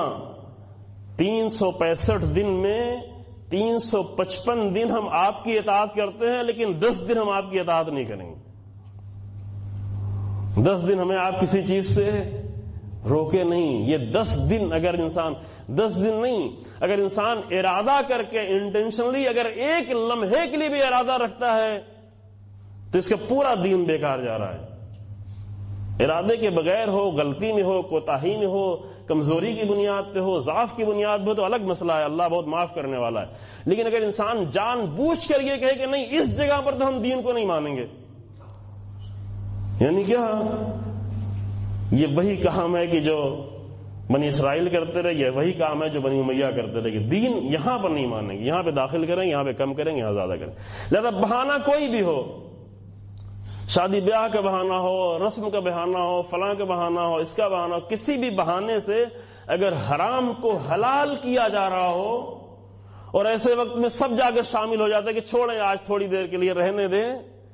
S1: 365 دن میں 355 دن ہم آپ کی اطاعت کرتے ہیں، لیکن 10 دن ہم آپ کی اطاعت نہیں کریں گے. 10 دن ہمیں آپ کسی چیز سے روکے نہیں. یہ 10 دن اگر انسان 10 دن نہیں، اگر انسان ارادہ کر کے انٹینشنلی اگر ایک لمحے کے لیے بھی ارادہ رکھتا ہے تو اس کا پورا دین بیکار جا رہا ہے. ارادے کے بغیر ہو، غلطی میں ہو، کوتاہی میں ہو، کمزوری کی بنیاد پہ ہو، ضعف کی بنیاد پہ ہو تو الگ مسئلہ ہے، اللہ بہت معاف کرنے والا ہے. لیکن اگر انسان جان بوجھ کر یہ کہے کہ نہیں اس جگہ پر تو ہم دین کو نہیں مانیں گے، یعنی کیا؟ یہ وہی کام ہے کہ جو بنی اسرائیل کرتے رہے، یہ وہی کام ہے جو بنی امیہ کرتے رہے کہ دین یہاں پر نہیں مانیں گے، یہاں پہ داخل کریں، یہاں پہ کم کریں، یہاں زیادہ کریں. لہذا بہانہ کوئی بھی ہو، شادی بیاہ کا بہانہ ہو، رسم کا بہانہ ہو، فلاں کا بہانہ ہو، اس کا بہانہ ہو، کسی بھی بہانے سے اگر حرام کو حلال کیا جا رہا ہو اور ایسے وقت میں سب جا کر شامل ہو جاتا ہے کہ چھوڑیں آج تھوڑی دیر کے لیے رہنے دیں.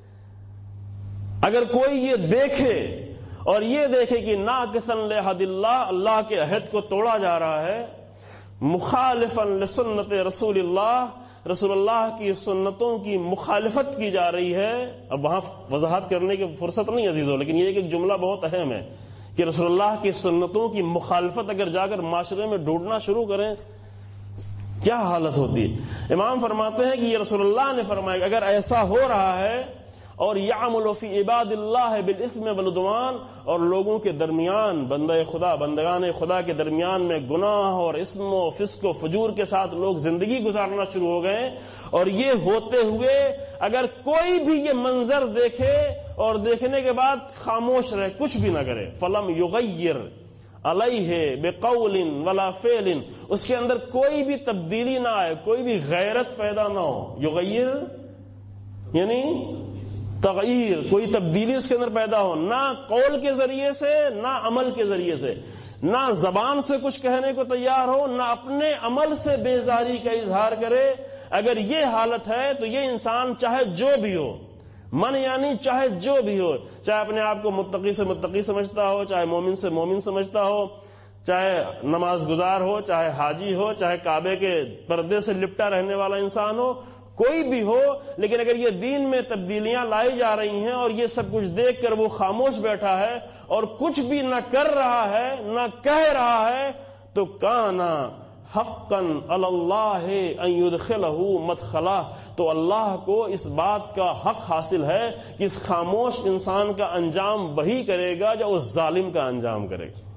S1: اگر کوئی یہ دیکھے اور یہ دیکھے کہ ناقصاً لعہد اللہ، اللہ کے عہد کو توڑا جا رہا ہے، مخالفاً لسنت رسول اللہ، رسول اللہ کی سنتوں کی مخالفت کی جا رہی ہے. اب وہاں وضاحت کرنے کی فرصت نہیں عزیزوں، لیکن یہ ایک جملہ بہت اہم ہے کہ رسول اللہ کی سنتوں کی مخالفت اگر جا کر معاشرے میں ڈھونڈنا شروع کریں کیا حالت ہوتی ہے. امام فرماتے ہیں کہ یہ رسول اللہ نے فرمایا اگر ایسا ہو رہا ہے اور یعمل فی عباد اللہ بالاثم والعدوان، اور لوگوں کے درمیان بندگان خدا کے درمیان میں گناہ اور اسم و فسق و فجور کے ساتھ لوگ زندگی گزارنا شروع ہو گئے، اور یہ ہوتے ہوئے اگر کوئی بھی یہ منظر دیکھے اور دیکھنے کے بعد خاموش رہے، کچھ بھی نہ کرے، فلم یغیر علیہ بقول ولا فعل، اس کے اندر کوئی بھی تبدیلی نہ آئے، کوئی بھی غیرت پیدا نہ ہو. یغیر یعنی تغیر، کوئی تبدیلی اس کے اندر پیدا ہو، نہ قول کے ذریعے سے نہ عمل کے ذریعے سے، نہ زبان سے کچھ کہنے کو تیار ہو، نہ اپنے عمل سے بیزاری کا اظہار کرے. اگر یہ حالت ہے تو یہ انسان چاہے جو بھی ہو، من یعنی چاہے جو بھی ہو، چاہے اپنے آپ کو متقی سے متقی سمجھتا ہو، چاہے مومن سے مومن سمجھتا ہو، چاہے نماز گزار ہو، چاہے حاجی ہو، چاہے کعبے کے پردے سے لپٹا رہنے والا انسان ہو، کوئی بھی ہو، لیکن اگر یہ دین میں تبدیلیاں لائی جا رہی ہیں اور یہ سب کچھ دیکھ کر وہ خاموش بیٹھا ہے اور کچھ بھی نہ کر رہا ہے نہ کہہ رہا ہے، تو کانا حقا علی اللہ ان یدخلہ مدخلہ، تو اللہ کو اس بات کا حق حاصل ہے کہ اس خاموش انسان کا انجام وہی کرے گا جو اس ظالم کا انجام کرے گا.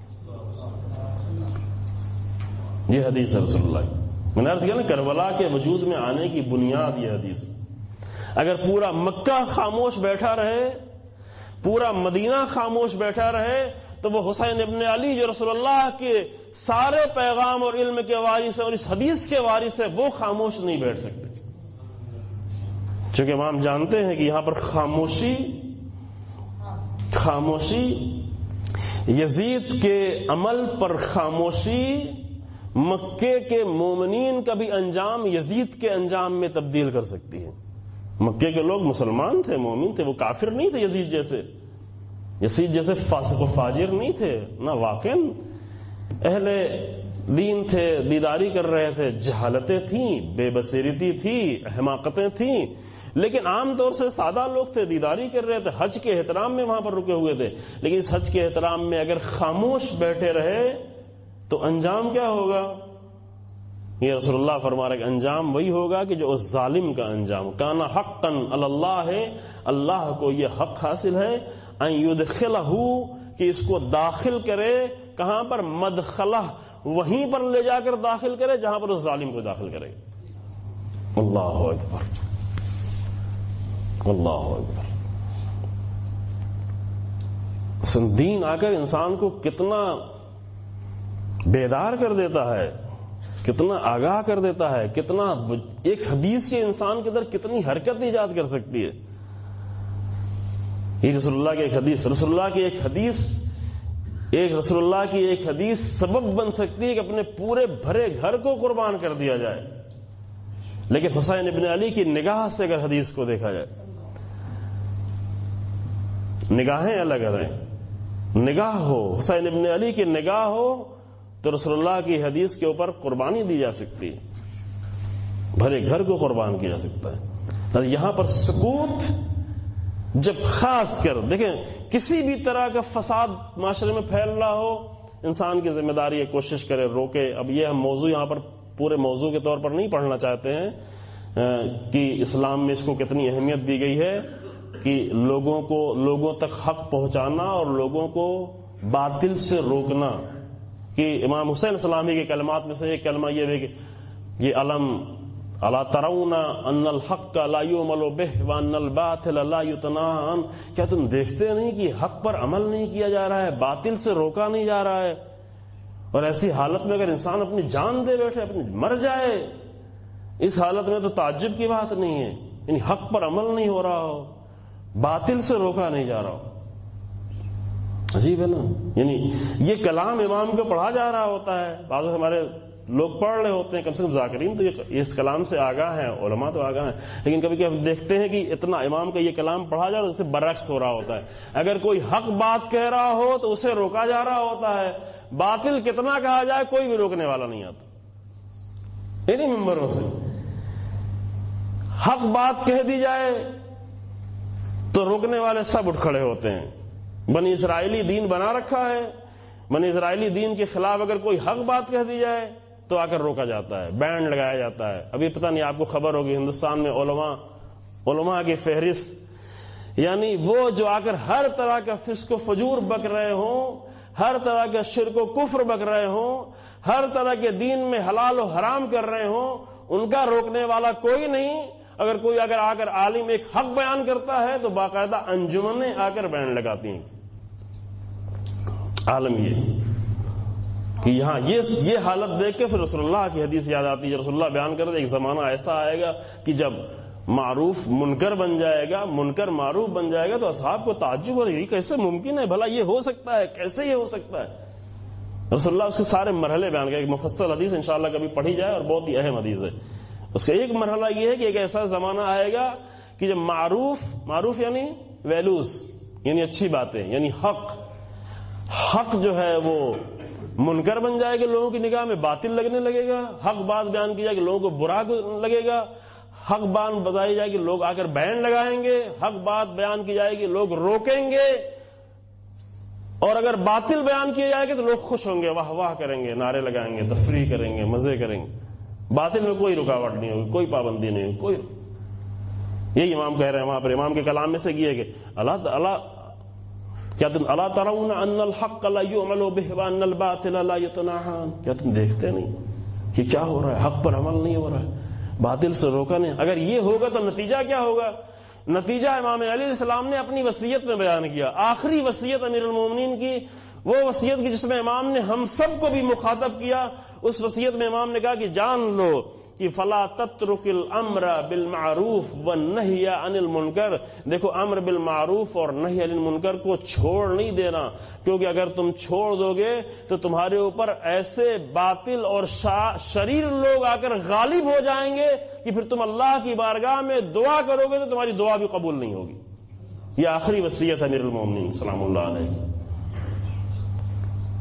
S1: یہ حدیث ہے رسول اللہ کی. میں نے عرض کیا نا، کربلا کے وجود میں آنے کی بنیاد یہ حدیث ہے. اگر پورا مکہ خاموش بیٹھا رہے، پورا مدینہ خاموش بیٹھا رہے، تو وہ حسین ابن علی جو رسول اللہ کے سارے پیغام اور علم کے وارث ہیں اور اس حدیث کے وارث ہیں، وہ خاموش نہیں بیٹھ سکتے. چونکہ امام جانتے ہیں کہ یہاں پر خاموشی یزید کے عمل پر خاموشی مکے کے مومنین کا بھی انجام یزید کے انجام میں تبدیل کر سکتی ہے. مکے کے لوگ مسلمان تھے، مومن تھے، وہ کافر نہیں تھے. یزید جیسے فاسق و فاجر نہیں تھے، نہ واقعاً اہل دین تھے، دیداری کر رہے تھے، جہالتیں تھیں، بے بصیرتی تھی، حماقتیں تھیں، لیکن عام طور سے سادہ لوگ تھے، دیداری کر رہے تھے، حج کے احترام میں وہاں پر رکے ہوئے تھے. لیکن اس حج کے احترام میں اگر خاموش بیٹھے رہے تو انجام کیا ہوگا؟ یہ رسول اللہ فرما رہے کہ انجام وہی ہوگا کہ جو اس ظالم کا انجام. کانا حقا علی اللہ ہے، اللہ کو یہ حق حاصل ہے، ان یدخلہ، کہ اس کو داخل کرے. کہاں پر؟ مدخلہ، وہیں پر لے جا کر داخل کرے جہاں پر اس ظالم کو داخل کرے. اللہ اکبر، اللہ اکبر. دین آ کر انسان کو کتنا بیدار کر دیتا ہے، کتنا آگاہ کر دیتا ہے، کتنا ایک حدیث کے انسان کے اندر کتنی حرکت ایجاد کر سکتی ہے. یہ رسول اللہ کی ایک حدیث، رسول اللہ کی ایک حدیث سبب بن سکتی ہے کہ اپنے پورے بھرے گھر کو قربان کر دیا جائے. لیکن حسین ابن علی کی نگاہ سے اگر حدیث کو دیکھا جائے، نگاہیں الگ ہیں، نگاہ ہو حسین ابن علی کی نگاہ ہو تو رسول اللہ کی حدیث کے اوپر قربانی دی جا سکتی ہے، بھرے گھر کو قربان کیا جا سکتا ہے. یہاں پر سکوت، جب خاص کر دیکھیں کسی بھی طرح کا فساد معاشرے میں پھیل رہا ہو، انسان کی ذمہ داری ہے کوشش کرے روکے. اب یہ ہم موضوع یہاں پر پورے موضوع کے طور پر نہیں پڑھنا چاہتے ہیں کہ اسلام میں اس کو کتنی اہمیت دی گئی ہے کہ لوگوں تک حق پہنچانا اور لوگوں کو باطل سے روکنا. کہ امام حسین اسلامی کے کلمات میں سے ایک کلمہ یہ ہے کہ یہ علم الا ترون ان الحق لا يعمل به وان الباطل لا يتناهى عنه، کیا تم دیکھتے نہیں کہ حق پر عمل نہیں کیا جا رہا ہے، باطل سے روکا نہیں جا رہا ہے؟ اور ایسی حالت میں اگر انسان اپنی جان دے بیٹھے، اپنی مر جائے، اس حالت میں تو تعجب کی بات نہیں ہے. یعنی حق پر عمل نہیں ہو رہا ہو، باطل سے روکا نہیں جا رہا ہو. عجیب ہے نا. یعنی یہ کلام امام کو پڑھا جا رہا ہوتا ہے، بعض ہمارے لوگ پڑھ رہے ہوتے ہیں، کم سے کم ذاکرین تو اس کلام سے آگاہ ہیں، علماء تو آگاہ ہیں، لیکن کبھی کبھی ہم دیکھتے ہیں کہ اتنا امام کا یہ کلام پڑھا جا رہا ہے اسے برعکس ہو رہا ہوتا ہے. اگر کوئی حق بات کہہ رہا ہو تو اسے روکا جا رہا ہوتا ہے، باطل کتنا کہا جائے کوئی بھی روکنے والا نہیں آتا. انہی ممبروں سے حق بات کہہ دی جائے تو روکنے والے سب اٹھ کھڑے ہوتے ہیں. بنی اسرائیلی دین بنا رکھا ہے، بنی اسرائیلی دین کے خلاف اگر کوئی حق بات کہہ دی جائے تو آ کر روکا جاتا ہے، بینڈ لگایا جاتا ہے. ابھی پتہ نہیں آپ کو خبر ہوگی ہندوستان میں علماء کی فہرست، یعنی وہ جو آ کر ہر طرح کا فسق و فجور بک رہے ہوں، ہر طرح کا شرک و کفر بک رہے ہوں، ہر طرح کے دین میں حلال و حرام کر رہے ہوں، ان کا روکنے والا کوئی نہیں. اگر کوئی آ کر عالم ایک حق بیان کرتا ہے تو باقاعدہ انجمنیں آ کر بینڈ لگاتی ہیں. عالم یہ کہ یہاں یہ حالت دیکھ کے پھر رسول اللہ کی حدیث یاد آتی ہے. رسول اللہ بیان کرتے ایک زمانہ ایسا آئے گا کہ جب معروف منکر بن جائے گا، منکر معروف بن جائے گا تو اصحاب کو تعجب ہو رہی کیسے ممکن ہے، بھلا یہ ہو سکتا ہے، کیسے یہ ہو سکتا ہے. رسول اللہ اس کے سارے مرحلے بیان کرے. ایک مفصل حدیث انشاءاللہ کبھی پڑھی جائے اور بہت ہی اہم حدیث ہے. اس کا ایک مرحلہ یہ ہے کہ ایک ایسا زمانہ آئے گا کہ جب معروف یعنی ویلوز، یعنی اچھی باتیں، یعنی حق جو ہے وہ منکر بن جائے گا، لوگوں کی نگاہ میں باطل لگنے لگے گا. حق بات بیان کی جائے کہ لوگوں کو برا لگے گا، حق بات بتائی جائے کہ لوگ آ کر بینڈ لگائیں گے، حق بات بیان کی جائے گی لوگ روکیں گے، اور اگر باطل بیان کیا جائے گا تو لوگ خوش ہوں گے، واہ واہ کریں گے، نعرے لگائیں گے، تفریح کریں گے، مزے کریں گے. باطل میں کوئی رکاوٹ نہیں ہوگی، کوئی پابندی نہیں ہوگی، کوئی. یہی امام کہہ رہے ہیں وہاں پر، امام کے کلام میں سے یہ کہ کیا تم الا ترون ان الحق لا يعمل به وان الباطل لا يتناهى عنه، کیا تم دیکھتے نہیں کہ کیا ہو رہا ہے، حق پر عمل نہیں ہو رہا ہے، باطل سے روکا نہیں. اگر یہ ہوگا تو نتیجہ کیا ہوگا؟ نتیجہ امام علی علیہ السلام نے اپنی وصیت میں بیان کیا، آخری وصیت امیر المومنین کی، وہ وصیت کی جس میں امام نے ہم سب کو بھی مخاطب کیا. اس وصیت میں امام نے کہا کہ جان لو کہ فلا تترک الامر بالمعروف والنہی عن المنکر. دیکھو امر بالمعروف اور نہی عن المنکر کو چھوڑ نہیں دینا، کیونکہ اگر تم چھوڑ دو گے تو تمہارے اوپر ایسے باطل اور شریر لوگ آ کر غالب ہو جائیں گے کہ پھر تم اللہ کی بارگاہ میں دعا کرو گے تو تمہاری دعا بھی قبول نہیں ہوگی. یہ آخری وصیت ہے امیر المومنین سلام اللہ علیہ.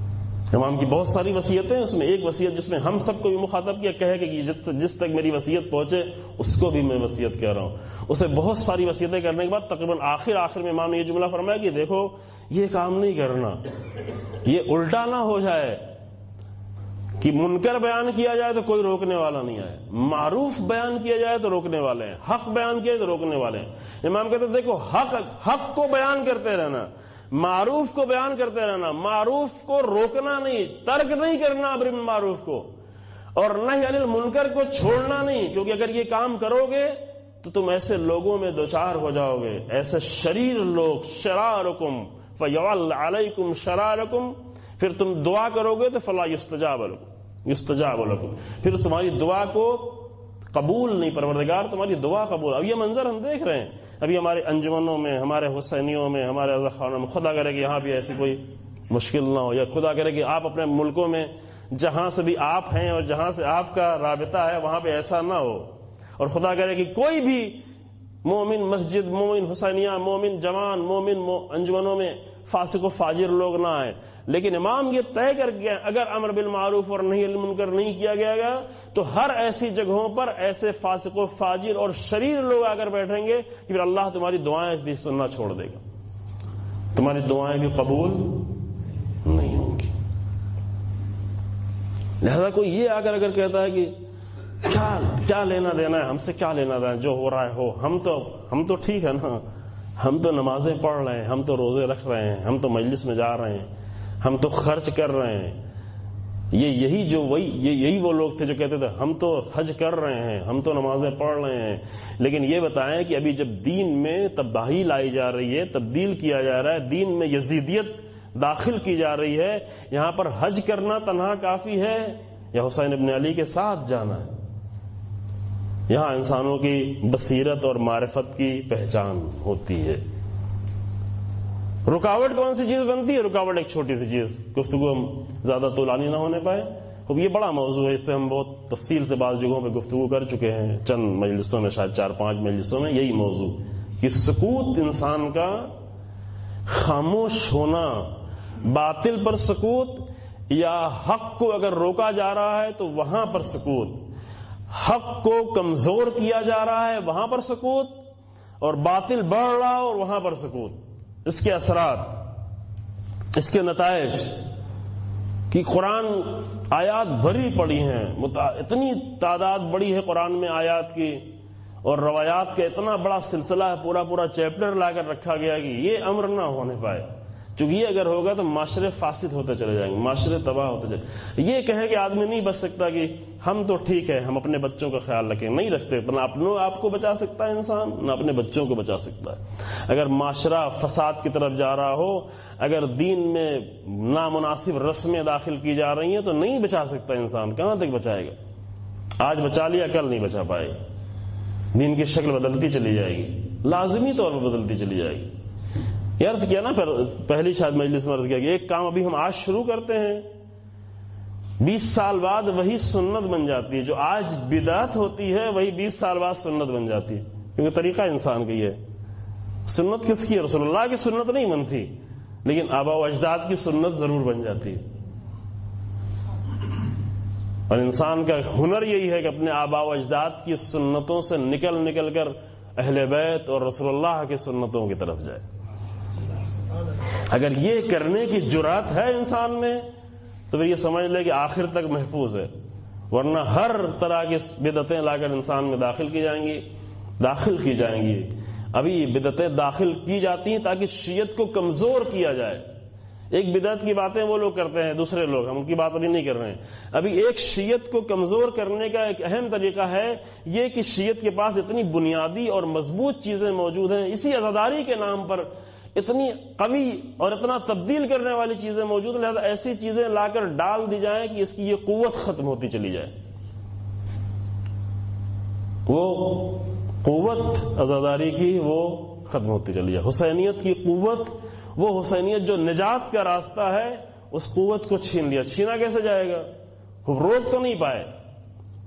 S1: امام کی بہت ساری وصیتیں ہیں، اس میں ایک وصیت جس میں ہم سب کو بھی مخاطب کیا، کہے کہ جس تک میری وصیت پہنچے اس کو بھی میں وصیت کہہ رہا ہوں۔ اسے بہت ساری وصیتیں کرنے کے بعد تقریباً آخر میں امام نے یہ جملہ فرمایا کہ دیکھو یہ کام نہیں کرنا، یہ الٹا نہ ہو جائے کہ منکر بیان کیا جائے تو کوئی روکنے والا نہیں آئے، معروف بیان کیا جائے تو روکنے والے ہیں، حق بیان کیا جائے تو روکنے والے ہیں۔ امام کہتے ہیں دیکھو حق کو بیان کرتے رہنا، معروف کو بیان کرتے رہنا، معروف کو روکنا نہیں، ترک نہیں کرنا امر بالمعروف کو، اور نہی عن المنکر کو چھوڑنا نہیں، کیونکہ اگر یہ کام کرو گے تو تم ایسے لوگوں میں دوچار ہو جاؤ گے، ایسے شریر لوگ، شرارکم فیعل علیکم شرارکم، پھر تم دعا کرو گے تو فلا یستجاب لکم، پھر تمہاری دعا کو قبول نہیں، پروردگار تمہاری دعا قبول۔ اب یہ منظر ہم دیکھ رہے ہیں ابھی ہمارے انجمنوں میں، ہمارے حسینیوں میں، ہمارے رضا خانوں میں، خدا کرے کہ یہاں بھی ایسی کوئی مشکل نہ ہو، یا خدا کرے کہ آپ اپنے ملکوں میں جہاں سے بھی آپ ہیں اور جہاں سے آپ کا رابطہ ہے وہاں پہ ایسا نہ ہو، اور خدا کرے کہ کوئی بھی مومن مسجد، مومن حسینیہ، مومن جوان، مومن انجمنوں میں فاسق و فاجر لوگ نہ آئے۔ لیکن امام یہ طے کر گیا اگر امر بالمعروف اور نہی عن المنکر نہیں کیا گیا تو ہر ایسی جگہوں پر ایسے فاسق و فاجر اور شریر لوگ آ کر بیٹھیں گے کہ پھر اللہ تمہاری دعائیں بھی سننا چھوڑ دے گا، تمہاری دعائیں بھی قبول نہیں ہوں گی۔ لہذا کوئی یہ آ کر اگر کہتا ہے کہ کیا لینا دینا ہے ہم سے، کیا لینا دینا جو ہو رہا ہے ہو، ہم تو ٹھیک ہے نا، ہم تو نمازیں پڑھ رہے ہیں، ہم تو روزے رکھ رہے ہیں، ہم تو مجلس میں جا رہے ہیں، ہم تو خرچ کر رہے ہیں۔ یہی وہ لوگ تھے جو کہتے تھے ہم تو حج کر رہے ہیں، ہم تو نمازیں پڑھ رہے ہیں۔ لیکن یہ بتائیں کہ ابھی جب دین میں تباہی لائی جا رہی ہے، تبدیل کیا جا رہا ہے، دین میں یزیدیت داخل کی جا رہی ہے، یہاں پر حج کرنا تنہا کافی ہے یا حسین ابن علی کے ساتھ جانا ہے؟ یہاں انسانوں کی بصیرت اور معرفت کی پہچان ہوتی ہے۔ رکاوٹ کون سی چیز بنتی ہے؟ رکاوٹ ایک چھوٹی سی چیز، گفتگو ہم زیادہ طولانی نہ ہونے پائے، اب یہ بڑا موضوع ہے، اس پہ ہم بہت تفصیل سے بعض جگہوں پہ گفتگو کر چکے ہیں، چند مجلسوں میں، شاید 4-5 مجلسوں میں، یہی موضوع کہ سکوت انسان کا، خاموش ہونا، باطل پر سکوت یا حق کو اگر روکا جا رہا ہے تو وہاں پر سکوت، حق کو کمزور کیا جا رہا ہے وہاں پر سکوت، اور باطل بڑھ رہا اور وہاں پر سکوت۔ اس کے اثرات، اس کے نتائج کہ قرآن آیات بھری پڑی ہیں، اتنی تعداد بڑی ہے قرآن میں آیات کی، اور روایات کا اتنا بڑا سلسلہ ہے، پورا چیپٹر لا کر رکھا گیا کہ یہ امر نہ ہونے پائے، چونکہ یہ اگر ہوگا تو معاشرے فاسد ہوتے چلے جائیں گے، معاشرے تباہ ہوتے چلے۔ یہ کہے کہ آدمی نہیں بچ سکتا کہ ہم تو ٹھیک ہے، ہم اپنے بچوں کا خیال رکھیں، نہیں رکھ سکتے، نہ اپنے آپ کو بچا سکتا ہے انسان، نہ اپنے بچوں کو بچا سکتا ہے۔ اگر معاشرہ فساد کی طرف جا رہا ہو، اگر دین میں نامناسب رسمیں داخل کی جا رہی ہیں تو نہیں بچا سکتا انسان، کہاں تک بچائے گا؟ آج بچا لیا کل نہیں بچا پائے گا، دین کی شکل بدلتی چلی جائے گی، لازمی طور پر بدلتی چلی جائے گی۔ یہ عرض کیا نا پہلی شاید مجلس میں عرض کیا کہ ایک کام ابھی ہم آج شروع کرتے ہیں، 20 سال بعد وہی سنت بن جاتی ہے، جو آج بدعت ہوتی ہے وہی 20 سال بعد سنت بن جاتی ہے، کیونکہ طریقہ انسان کا یہ ہے۔ سنت کس کی ہے؟ رسول اللہ کی سنت نہیں بنتی، لیکن آباء و اجداد کی سنت ضرور بن جاتی ہے۔ اور انسان کا ہنر یہی ہے کہ اپنے آباء و اجداد کی سنتوں سے نکل کر اہل بیت اور رسول اللہ کی سنتوں کی طرف جائے۔ اگر یہ کرنے کی جرات ہے انسان میں تو پھر یہ سمجھ لے کہ آخر تک محفوظ ہے، ورنہ ہر طرح کی بدعتیں لا کر انسان میں داخل کی جائیں گی۔ ابھی بدعتیں داخل کی جاتی ہیں تاکہ شیعت کو کمزور کیا جائے۔ ایک بدعت کی باتیں وہ لوگ کرتے ہیں، دوسرے لوگ، ہم ان کی بات ابھی نہیں کر رہے ہیں۔ ابھی ایک شیعت کو کمزور کرنے کا ایک اہم طریقہ ہے یہ کہ شیعت کے پاس اتنی بنیادی اور مضبوط چیزیں موجود ہیں، اسی عزاداری کے نام پر اتنی قوی اور اتنا تبدیل کرنے والی چیزیں موجود ہیں، لہذا ایسی چیزیں لا کر ڈال دی جائیں کہ اس کی یہ قوت ختم ہوتی چلی جائے۔ وہ قوت عزاداری کی وہ ختم ہوتی چلی جائے۔ حسینیت کی قوت، وہ حسینیت جو نجات کا راستہ ہے، اس قوت کو چھین لیا۔ چھینا کیسے جائے گا؟ وہ روک تو نہیں پائے،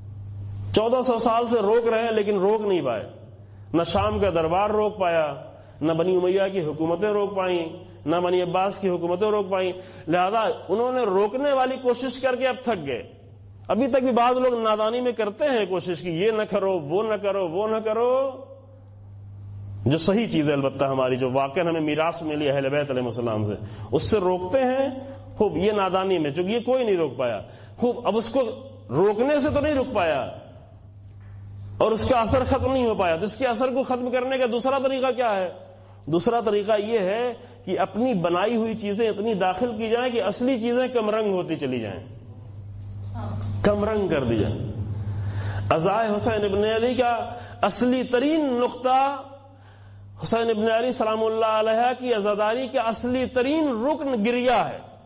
S1: 1400 سال سے روک رہے ہیں لیکن روک نہیں پائے۔ نہ شام کا دربار روک پایا، نہ بنی امیہ کی حکومتیں روک پائیں، نہ بنی عباس کی حکومتیں روک پائیں، لہذا انہوں نے روکنے والی کوشش کر کے اب تھک گئے. ابھی تک بھی بعض لوگ نادانی میں کرتے ہیں کوشش کی یہ نہ کرو، وہ نہ کرو، وہ نہ کرو، جو صحیح چیز ہے البتہ ہماری جو واقعا ہمیں میراث ملی اہل بیت علیہ السلام سے، اس سے روکتے ہیں. خوب یہ نادانی میں، چونکہ یہ کوئی نہیں روک پایا. خوب اب اس کو روکنے سے تو نہیں رک پایا اور اس کا اثر ختم نہیں ہو پایا، تو اس کے اثر کو ختم کرنے کا دوسرا طریقہ کیا ہے؟ دوسرا طریقہ یہ ہے کہ اپنی بنائی ہوئی چیزیں اتنی داخل کی جائیں کہ اصلی چیزیں کم رنگ ہوتی چلی جائیں، کم رنگ کر دی جائیں. عزائے حسین ابن علی کا اصلی ترین نقطہ، حسین ابن علی سلام اللہ علیہ کی عزاداری کا اصلی ترین رکن گریہ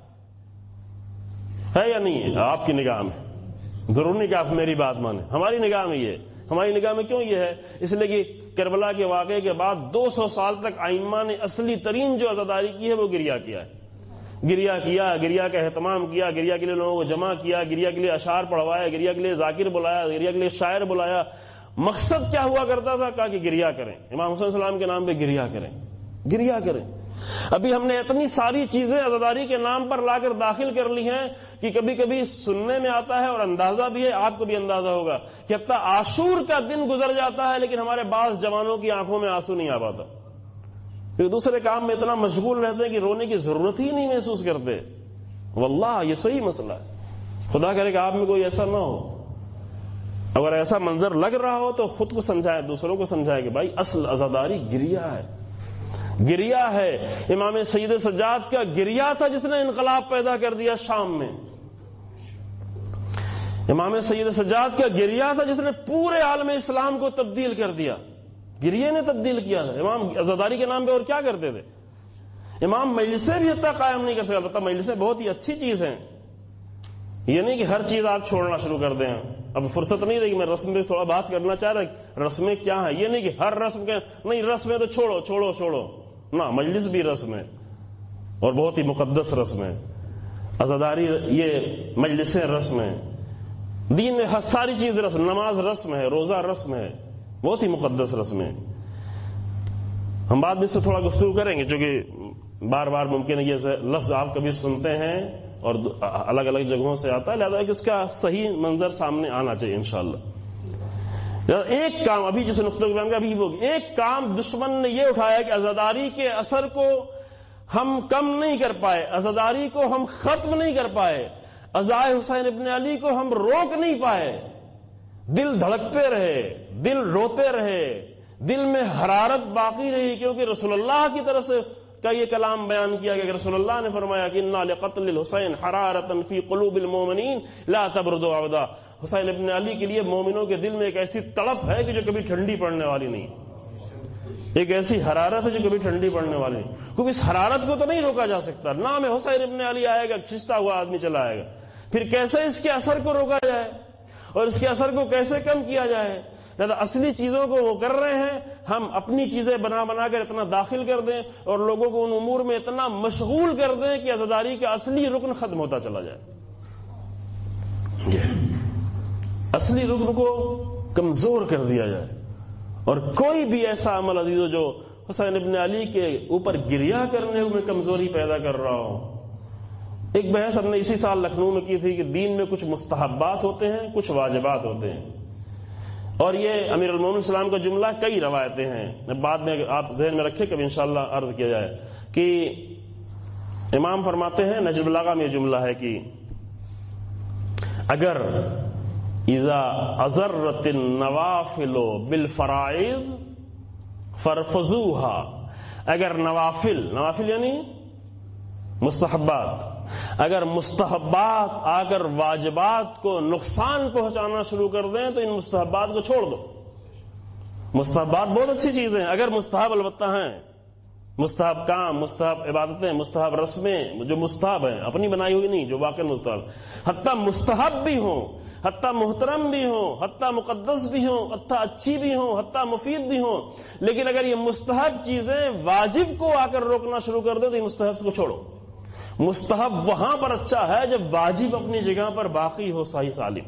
S1: ہے یا نہیں ہے؟ آپ کی نگاہ میں ضرور نہیں کہ آپ میری بات مانیں، ہماری نگاہ میں یہ ہے. ہماری نگاہ میں کیوں یہ ہے؟ اس لیے کہ کربلا کے واقعے کے بعد 200 سال تک ائمہ نے اصلی ترین جو عزاداری کی ہے وہ گریہ کیا ہے. گریہ کا اہتمام کیا، گریہ کے لیے لوگوں کو جمع کیا، گریہ کے لیے اشعار پڑھوایا، گریہ کے لیے ذاکر بلایا، گریہ کے لیے شاعر بلایا. مقصد کیا ہوا کرتا تھا؟ کہا کہ گریہ کریں، امام حسین السلام کے نام پہ گریہ کریں، گریہ کریں. ابھی ہم نے اتنی ساری چیزیں عزاداری کے نام پر لا کر داخل کر لی ہیں کہ کبھی کبھی سننے میں آتا ہے اور اندازہ بھی ہے، آپ کو بھی اندازہ ہوگا کہ حتیٰ عاشور کا دن گزر جاتا ہے لیکن ہمارے بعض جوانوں کی آنکھوں میں آنسو نہیں آ پاتا، کیونکہ دوسرے کام میں اتنا مشغول رہتے ہیں کہ رونے کی ضرورت ہی نہیں محسوس کرتے. واللہ یہ صحیح مسئلہ ہے. خدا کرے کہ آپ میں کوئی ایسا نہ ہو. اگر ایسا منظر لگ رہا ہو تو خود کو سمجھائے، دوسروں کو سمجھائے کہ بھائی اصل عزاداری گریہ ہے، گریہ ہے. امام سید سجاد کا گریہ تھا جس نے انقلاب پیدا کر دیا شام میں. امام سید سجاد کا گریہ تھا جس نے پورے عالم اسلام کو تبدیل کر دیا. گریہ نے تبدیل کیا تھا. امام عزاداری کے نام پہ اور کیا کرتے تھے؟ امام مجلسیں بھی حتیٰ قائم نہیں کر سکتے. البتہ مجلسیں بہت ہی اچھی چیز ہیں، یہ نہیں کہ ہر چیز آپ چھوڑنا شروع کر دیں. اب فرصت نہیں رہی، میں رسم پہ تھوڑا بات کرنا چاہ رہا. رسمیں کیا ہیں؟ یہ نہیں کہ ہر رسم کے نہیں، رسمیں تو چھوڑو چھوڑو چھوڑو نہ، مجلس بھی رسم ہے اور بہت ہی مقدس رسم ہے. عزاداری یہ مجلسیں رسم ہے. دین میں ہر ساری چیز رسم، نماز رسم ہے، روزہ رسم ہے، بہت ہی مقدس رسم ہے. ہم بعد میں اس سے تھوڑا گفتگو کریں گے، چونکہ بار بار ممکن ہے یہ لفظ آپ کبھی سنتے ہیں اور الگ الگ جگہوں سے آتا ہے، لہذا کہ اس کا صحیح منظر سامنے آنا چاہیے انشاءاللہ. ایک کام ابھی جس نقطے کو بیان کیا، ابھی ایک کام دشمن نے یہ اٹھایا کہ عزاداری کے اثر کو ہم کم نہیں کر پائے، عزاداری کو ہم ختم نہیں کر پائے، عزائے حسین ابن علی کو ہم روک نہیں پائے. دل دھڑکتے رہے، دل روتے رہے، دل میں حرارت باقی رہی، کیونکہ رسول اللہ کی طرف سے کا یہ کلام بیان کیا کہ رسول اللہ نے فرمایا کہ انا لقتل الحسین حرارتا فی قلوب المؤمنین لا تبرد ابدا. حسین ابن علی کے لیے مومنوں کے دل میں ایک ایسی تڑپ ہے کہ جو کبھی ٹھنڈی پڑنے والی نہیں، ایک ایسی حرارت ہے جو کبھی ٹھنڈی پڑنے والی نہیں. کیونکہ اس حرارت کو تو نہیں روکا جا سکتا. نام حسین ابن علی آئے گا، کھنچتا ہوا آدمی چلا آئے گا. پھر کیسے اس کے اثر کو روکا جائے اور اس کے اثر کو کیسے کم کیا جائے؟ لہذا اصلی چیزوں کو وہ کر رہے ہیں، ہم اپنی چیزیں بنا بنا کر اتنا داخل کر دیں اور لوگوں کو ان امور میں اتنا مشغول کر دیں کہ عزاداری کا اصلی رکن ختم ہوتا چلا جائے. اصلی رکن کو کمزور کر دیا جائے. اور کوئی بھی ایسا عمل عزیزو جو حسین ابن علی کے اوپر گریہ کرنے میں کمزوری پیدا کر رہا ہو. ایک بحث ہم نے اسی سال لکھنؤ میں کی تھی کہ دین میں کچھ مستحبات ہوتے ہیں، کچھ واجبات ہوتے ہیں. اور یہ امیر المومنین السلام کا جملہ، کئی روایتیں ہیں، بعد میں آپ ذہن میں رکھیں کبھی انشاءاللہ عرض کیا جائے کہ امام فرماتے ہیں، نجم البلاغہ میں یہ جملہ ہے کہ اگر اذا اضرت النوافل بالفرائض فرفضوها، اگر نوافل یعنی مستحبات، اگر مستحبات آ کر واجبات کو نقصان پہنچانا شروع کر دیں تو ان مستحبات کو چھوڑ دو. مستحبات بہت اچھی چیزیں ہیں، اگر مستحب البتہ ہیں، مستحب کام، مستحب عبادتیں، مستحب رسمیں جو مستحب ہیں، اپنی بنائی ہوئی نہیں، جو واقعی مستحب، حتیٰ مستحب بھی ہوں، حتیٰ محترم بھی ہوں، حتیٰ مقدس بھی ہوں، حتیٰ اچھی بھی ہوں، حتیٰ مفید بھی ہوں، لیکن اگر یہ مستحب چیزیں واجب کو آ کر روکنا شروع کر دیں تو یہ مستحب کو چھوڑو. مستحب وہاں پر اچھا ہے جب واجب اپنی جگہ پر باقی ہو صحیح سالم.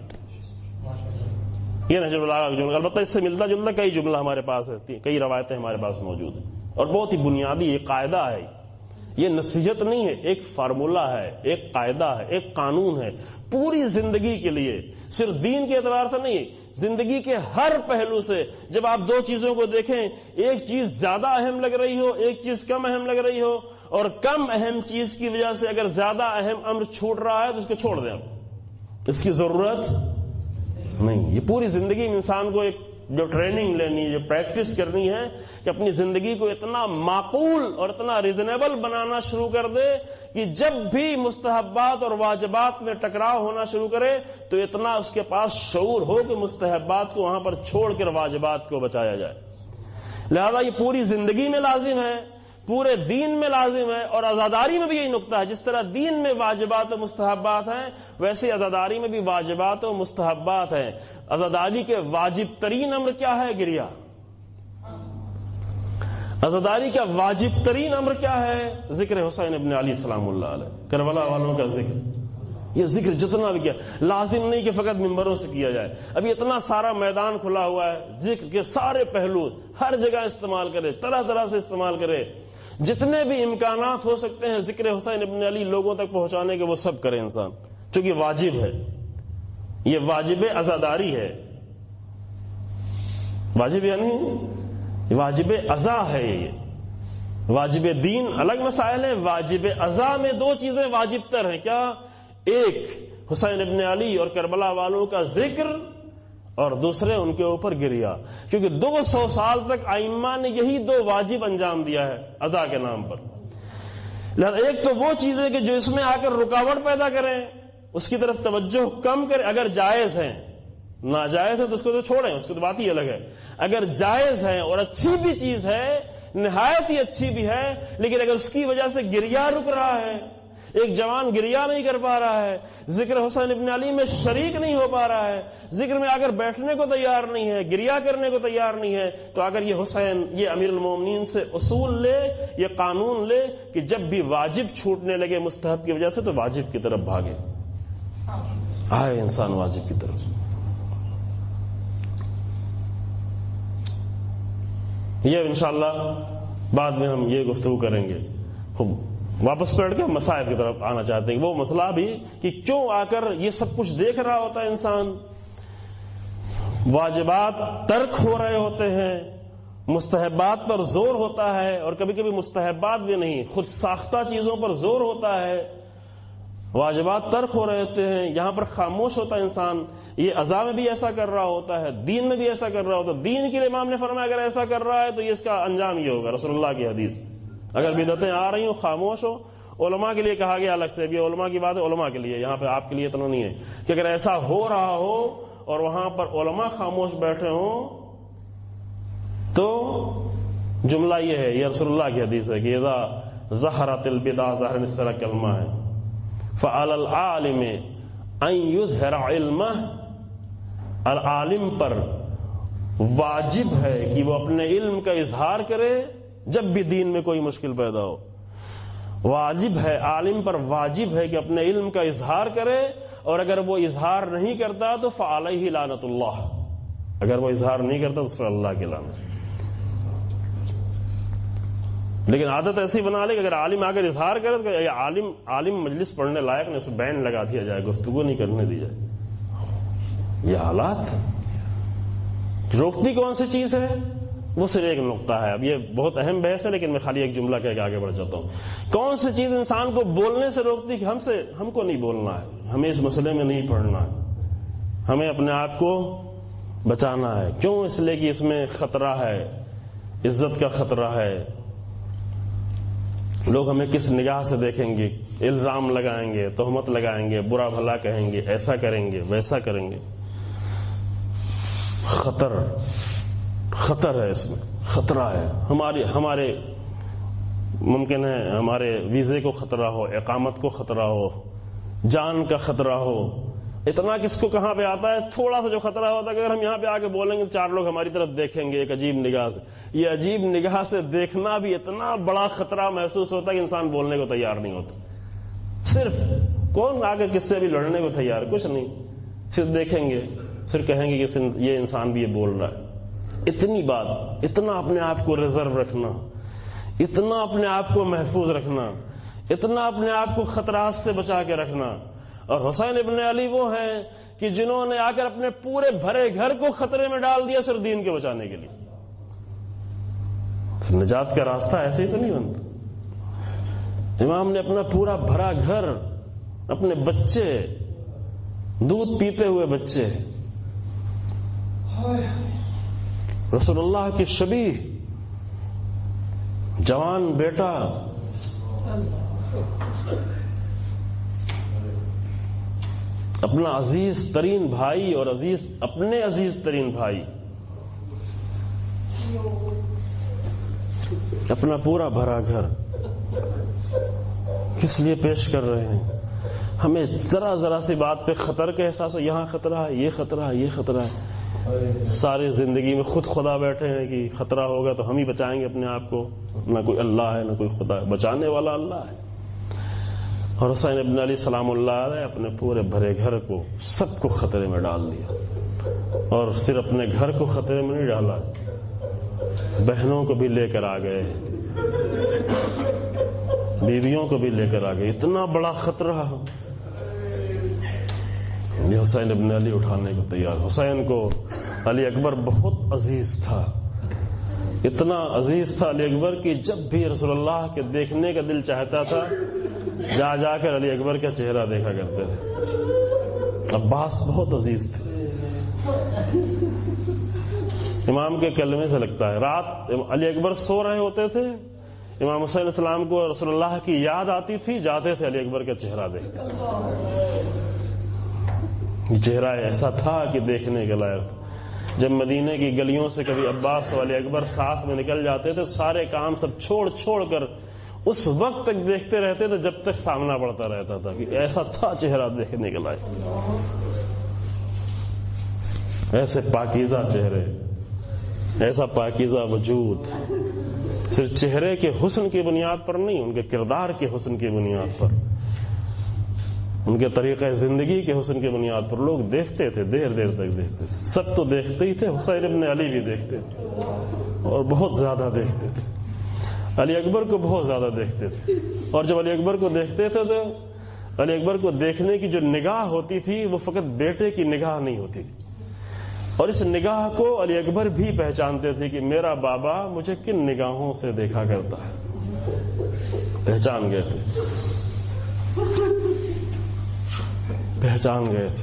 S1: یہ نجم البلاغہ کا جملہ، البتہ اس سے ملتا جلتا کئی جملہ ہمارے پاس ہے، کئی روایتیں ہمارے پاس موجود ہیں. اور بہت ہی بنیادی یہ قاعدہ ہے. یہ نصیحت نہیں ہے، ایک فارمولا ہے، ایک قاعدہ ہے، ایک قانون ہے پوری زندگی کے لیے. صرف دین کے اعتبار سے نہیں، زندگی کے ہر پہلو سے. جب آپ دو چیزوں کو دیکھیں، ایک چیز زیادہ اہم لگ رہی ہو، ایک چیز کم اہم لگ رہی ہو، اور کم اہم چیز کی وجہ سے اگر زیادہ اہم امر چھوٹ رہا ہے تو اس کو چھوڑ دیں. اس کی ضرورت نہیں. یہ پوری زندگی میں انسان کو ایک جو ٹریننگ لینی ہے، جو پریکٹس کرنی ہے کہ اپنی زندگی کو اتنا معقول اور اتنا ریزنیبل بنانا شروع کر دے کہ جب بھی مستحبات اور واجبات میں ٹکراؤ ہونا شروع کرے تو اتنا اس کے پاس شعور ہو کہ مستحبات کو وہاں پر چھوڑ کر واجبات کو بچایا جائے. لہذا یہ پوری زندگی میں لازم ہے، پورے دین میں لازم ہے، اور عزاداری میں بھی یہی نقطہ ہے. جس طرح دین میں واجبات و مستحبات ہیں ویسے عزاداری میں بھی واجبات و مستحبات ہیں. عزاداری کے واجب ترین امر کیا ہے؟ گریا. عزاداری کا واجب ترین امر کیا ہے؟ ذکر حسین ابن علی سلام اللہ علیہ، کربلا والوں کا ذکر. یہ ذکر جتنا بھی کیا لازم نہیں کہ فقط ممبروں سے کیا جائے. ابھی اتنا سارا میدان کھلا ہوا ہے، ذکر کے سارے پہلو ہر جگہ استعمال کرے، طرح طرح سے استعمال کرے. جتنے بھی امکانات ہو سکتے ہیں ذکر حسین ابن علی لوگوں تک پہنچانے کے وہ سب کرے انسان، چونکہ واجب ہے. یہ واجب عزاداری ہے. واجب یعنی واجب عزا ہے. یہ واجب دین الگ مسائل ہے، واجب عزا میں دو چیزیں واجب تر ہیں. کیا؟ ایک حسین ابن علی اور کربلا والوں کا ذکر، اور دوسرے ان کے اوپر گریا. کیونکہ 200 سال تک ائمہ نے یہی دو واجب انجام دیا ہے عزا کے نام پر. لہذا ایک تو وہ چیزیں کہ جو اس میں آ کر رکاوٹ پیدا کریں اس کی طرف توجہ کم کریں. اگر جائز ہیں، ناجائز ہے تو اس کو تو چھوڑیں، اس کی تو بات ہی الگ ہے. اگر جائز ہے اور اچھی بھی چیز ہے، نہایت ہی اچھی بھی ہے، لیکن اگر اس کی وجہ سے گریا رک رہا ہے، ایک جوان گریا نہیں کر پا رہا ہے، ذکر حسین ابن علی میں شریک نہیں ہو پا رہا ہے، ذکر میں آ کر بیٹھنے کو تیار نہیں ہے، گریا کرنے کو تیار نہیں ہے، تو اگر یہ حسین یہ امیر المومنین سے اصول لے، یہ قانون لے کہ جب بھی واجب چھوٹنے لگے مستحب کی وجہ سے تو واجب کی طرف بھاگے، آئے انسان واجب کی طرف. یہ انشاءاللہ بعد میں ہم یہ گفتگو کریں گے. خوب واپس پلٹ کے مسائل کی طرف آنا چاہتے ہیں. وہ مسئلہ بھی کہ کیوں آ کر یہ سب کچھ دیکھ رہا ہوتا ہے انسان، واجبات ترک ہو رہے ہوتے ہیں، مستحبات پر زور ہوتا ہے، اور کبھی کبھی مستحبات بھی نہیں خود ساختہ چیزوں پر زور ہوتا ہے، واجبات ترک ہو رہے ہوتے ہیں، یہاں پر خاموش ہوتا ہے انسان. یہ عزا میں بھی ایسا کر رہا ہوتا ہے، دین میں بھی ایسا کر رہا ہوتا ہے. دین کے لیے امام نے فرمایا اگر ایسا کر رہا ہے تو یہ اس کا انجام یہ ہوگا. رسول اللہ کی حدیث. اگر بدعتیں آ رہی ہوں خاموش ہو. علماء کے لیے کہا گیا الگ سے، یہ علماء کی بات ہے، علماء کے لیے، یہاں پہ آپ کے لیے اتنا نہیں ہے کہ اگر ایسا ہو رہا ہو اور وہاں پر علماء خاموش بیٹھے ہوں تو جملہ یہ ہے، یہ رسول اللہ کی حدیث ہے کہ اذا ظہرت البدع، ظاہر اس طرح کلمہ ہے، فعلی العالم ان یظہر علمہ، العالم پر واجب ہے کہ وہ اپنے علم کا اظہار کرے جب بھی دین میں کوئی مشکل پیدا ہو. واجب ہے، عالم پر واجب ہے کہ اپنے علم کا اظہار کرے، اور اگر وہ اظہار نہیں کرتا تو فعلیہ لعنت اللہ، اگر وہ اظہار نہیں کرتا تو اس پر اللہ کی لعنت. لیکن عادت ایسی بنا لے کہ اگر عالم آ کر اظہار کرے تو یہ عالم مجلس پڑھنے لائق نہیں، اس کو بین لگا دیا جائے، گفتگو نہیں کرنے دی جائے. یہ حالات روکتی کون سی چیز ہے؟ وہ صرف ایک نقطہ ہے. اب یہ بہت اہم بحث ہے لیکن میں خالی ایک جملہ کہہ کے آگے بڑھ جاتا ہوں. کون سی چیز انسان کو بولنے سے روکتی کہ ہم کو نہیں بولنا ہے، ہمیں اس مسئلے میں نہیں پڑھنا ہے، ہمیں اپنے آپ کو بچانا ہے. کیوں؟ اس لیے کہ اس میں خطرہ ہے، عزت کا خطرہ ہے، لوگ ہمیں کس نگاہ سے دیکھیں گے، الزام لگائیں گے، تہمت لگائیں گے، برا بھلا کہیں گے، ایسا کریں گے، ویسا کریں گے. خطر ہے، اس میں خطرہ ہے. ہمارے ممکن ہے ہمارے ویزے کو خطرہ ہو، اقامت کو خطرہ ہو، جان کا خطرہ ہو. اتنا کس کو کہاں پہ آتا ہے؟ تھوڑا سا جو خطرہ ہوتا ہے کہ اگر ہم یہاں پہ آ کے بولیں گے 4 لوگ ہماری طرف دیکھیں گے ایک عجیب نگاہ سے. یہ عجیب نگاہ سے دیکھنا بھی اتنا بڑا خطرہ محسوس ہوتا ہے کہ انسان بولنے کو تیار نہیں ہوتا. صرف کون آگے کس سے بھی لڑنے کو تیار؟ کچھ نہیں، صرف دیکھیں گے، صرف کہیں گے کہ یہ انسان بھی یہ بول رہا ہے. اتنی بات، اتنا اپنے آپ کو ریزرو رکھنا، اتنا اپنے آپ کو محفوظ رکھنا، اتنا اپنے آپ کو خطرات سے بچا کے رکھنا. اور حسین ابن علی وہ ہیں کہ جنہوں نے آ کر اپنے پورے بھرے گھر کو خطرے میں ڈال دیا صرف دین کے بچانے کے لیے. نجات کا راستہ ایسے ہی تو نہیں بنتا. امام نے اپنا پورا بھرا گھر، اپنے بچے، دودھ پیتے ہوئے بچے، رسول اللہ کی شبیہ جوان بیٹا، اپنا عزیز ترین بھائی اور اپنے عزیز ترین بھائی، اپنا پورا بھرا گھر کس لیے پیش کر رہے ہیں؟ ہمیں ذرا ذرا سی بات پہ خطر کا احساس ہو، یہاں خطرہ ہے، یہ خطرہ ہے، یہ خطرہ ہے. ساری زندگی میں خود خدا بیٹھے ہیں کہ خطرہ ہوگا تو ہم ہی بچائیں گے اپنے آپ کو. نہ کوئی اللہ ہے، نہ کوئی خدا ہے، بچانے والا اللہ ہے. اور حسین ابن علی سلام اللہ علیہ اپنے پورے بھرے گھر کو، سب کو خطرے میں ڈال دیا. اور صرف اپنے گھر کو خطرے میں نہیں ڈالا، بہنوں کو بھی لے کر آ گئے، بیویوں کو بھی لے کر آ گئے. اتنا بڑا خطرہ یہ حسین ابن علی اٹھانے کو تیار. حسین کو علی اکبر بہت عزیز تھا، اتنا عزیز تھا علی اکبر کہ جب بھی رسول اللہ کے دیکھنے کا دل چاہتا تھا جا جا کر علی اکبر کا چہرہ دیکھا کرتے تھے. عباس بہت عزیز تھے. امام کے کلمے سے لگتا ہے رات علی اکبر سو رہے ہوتے تھے، امام حسین علیہ السلام کو رسول اللہ کی یاد آتی تھی، جاتے تھے علی اکبر کا چہرہ دیکھتے تھے. یہ چہرہ ایسا تھا کہ دیکھنے کے لائق. جب مدینے کی گلیوں سے کبھی عباس و علی اکبر ساتھ میں نکل جاتے تھے، سارے کام سب چھوڑ چھوڑ کر اس وقت تک دیکھتے رہتے تھے جب تک سامنا پڑتا رہتا تھا کہ ایسا تھا چہرہ دیکھنے کے لائق. ایسے پاکیزہ چہرے، ایسا پاکیزہ وجود، صرف چہرے کے حسن کی بنیاد پر نہیں، ان کے کردار کے حسن کی بنیاد پر، ان کے طریقہ زندگی کے حسن کی بنیاد پر لوگ دیکھتے تھے، دیر دیر تک دیکھتے تھے. سب تو دیکھتے ہی تھے، حسین ابن علی بھی دیکھتے تھے اور بہت زیادہ دیکھتے تھے. علی اکبر کو بہت زیادہ دیکھتے تھے. اور جب علی اکبر کو دیکھتے تھے تو علی اکبر کو دیکھنے کی جو نگاہ ہوتی تھی وہ فقط بیٹے کی نگاہ نہیں ہوتی تھی. اور اس نگاہ کو علی اکبر بھی پہچانتے تھے کہ میرا بابا مجھے کن نگاہوں سے دیکھا کرتا ہے. پہچان گئے تھے، پہچان گئے تھے.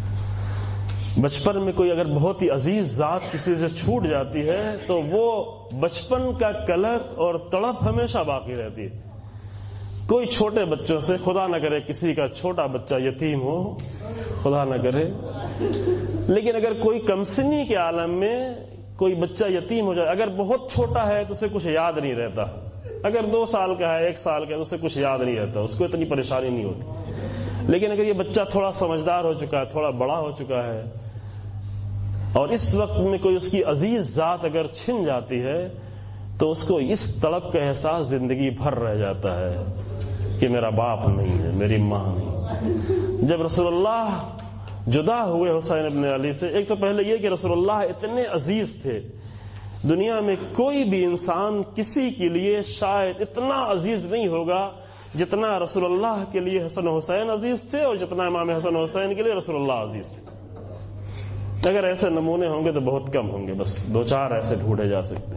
S1: بچپن میں کوئی اگر بہت ہی عزیز ذات کسی سے چھوٹ جاتی ہے تو وہ بچپن کا کلک اور تڑپ ہمیشہ باقی رہتی ہے. کوئی چھوٹے بچوں سے، خدا نہ کرے کسی کا چھوٹا بچہ یتیم ہو، خدا نہ کرے، لیکن اگر کوئی کمسنی کے عالم میں کوئی بچہ یتیم ہو جائے، اگر بہت چھوٹا ہے تو اسے کچھ یاد نہیں رہتا. اگر 2 سال کا ہے، 1 سال کا ہے تو اسے کچھ یاد نہیں رہتا، اس کو اتنی پریشانی نہیں ہوتی. لیکن اگر یہ بچہ تھوڑا سمجھدار ہو چکا ہے، تھوڑا بڑا ہو چکا ہے، اور اس وقت میں کوئی اس کی عزیز ذات اگر چھن جاتی ہے تو اس کو اس تڑپ کا احساس زندگی بھر رہ جاتا ہے کہ میرا باپ نہیں ہے، میری ماں نہیں. جب رسول اللہ جدا ہوئے حسین ابن علی سے، ایک تو پہلے یہ کہ رسول اللہ اتنے عزیز تھے، دنیا میں کوئی بھی انسان کسی کے لیے شاید اتنا عزیز نہیں ہوگا جتنا رسول اللہ کے لیے حسن و حسین عزیز تھے اور جتنا امام حسن و حسین کے لیے رسول اللہ عزیز تھے. اگر ایسے نمونے ہوں گے تو بہت کم ہوں گے، بس 2-4 ایسے ڈھونڈے جا سکتے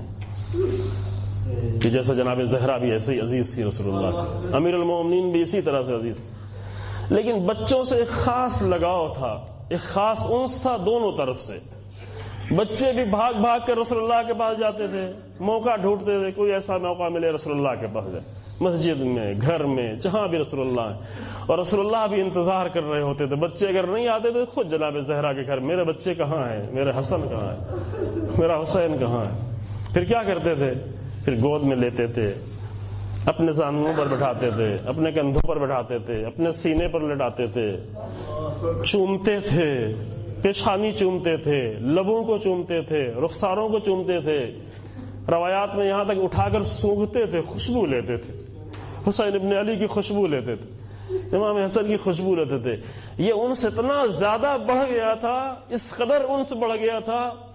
S1: ہیں کہ جیسے جناب زہرا بھی ایسے ہی عزیز تھی رسول اللہ کی، امیر المومنین بھی اسی طرح سے عزیز. لیکن بچوں سے ایک خاص لگاؤ تھا، ایک خاص انس تھا دونوں طرف سے. بچے بھی بھاگ بھاگ کر رسول اللہ کے پاس جاتے تھے، موقع ڈھونڈتے تھے، کوئی ایسا موقع ملے رسول اللہ کے پاس جائے، مسجد میں، گھر میں، جہاں بھی رسول اللہ ہے. اور رسول اللہ بھی انتظار کر رہے ہوتے تھے. بچے اگر نہیں آتے تو خود جناب زہرا کے گھر، میرے بچے کہاں ہیں، میرے حسن کہاں ہے، میرا حسین کہاں ہے. پھر کیا کرتے تھے؟ پھر گود میں لیتے تھے، اپنے زانوؤں پر بٹھاتے تھے، اپنے کندھوں پر بٹھاتے تھے، اپنے سینے پر لٹاتے تھے، چومتے تھے، پیشانی چومتے تھے، لبوں کو چومتے تھے، رخساروں کو چومتے تھے. روایات میں یہاں تک اٹھا کر سونگھتے تھے، خوشبو لیتے تھے. حسین ابن علی کی خوشبو لیتے تھے، امام حسن کی خوشبو لیتے تھے. یہ انس اتنا زیادہ بڑھ گیا تھا، اس قدر انس بڑھ گیا تھا کہ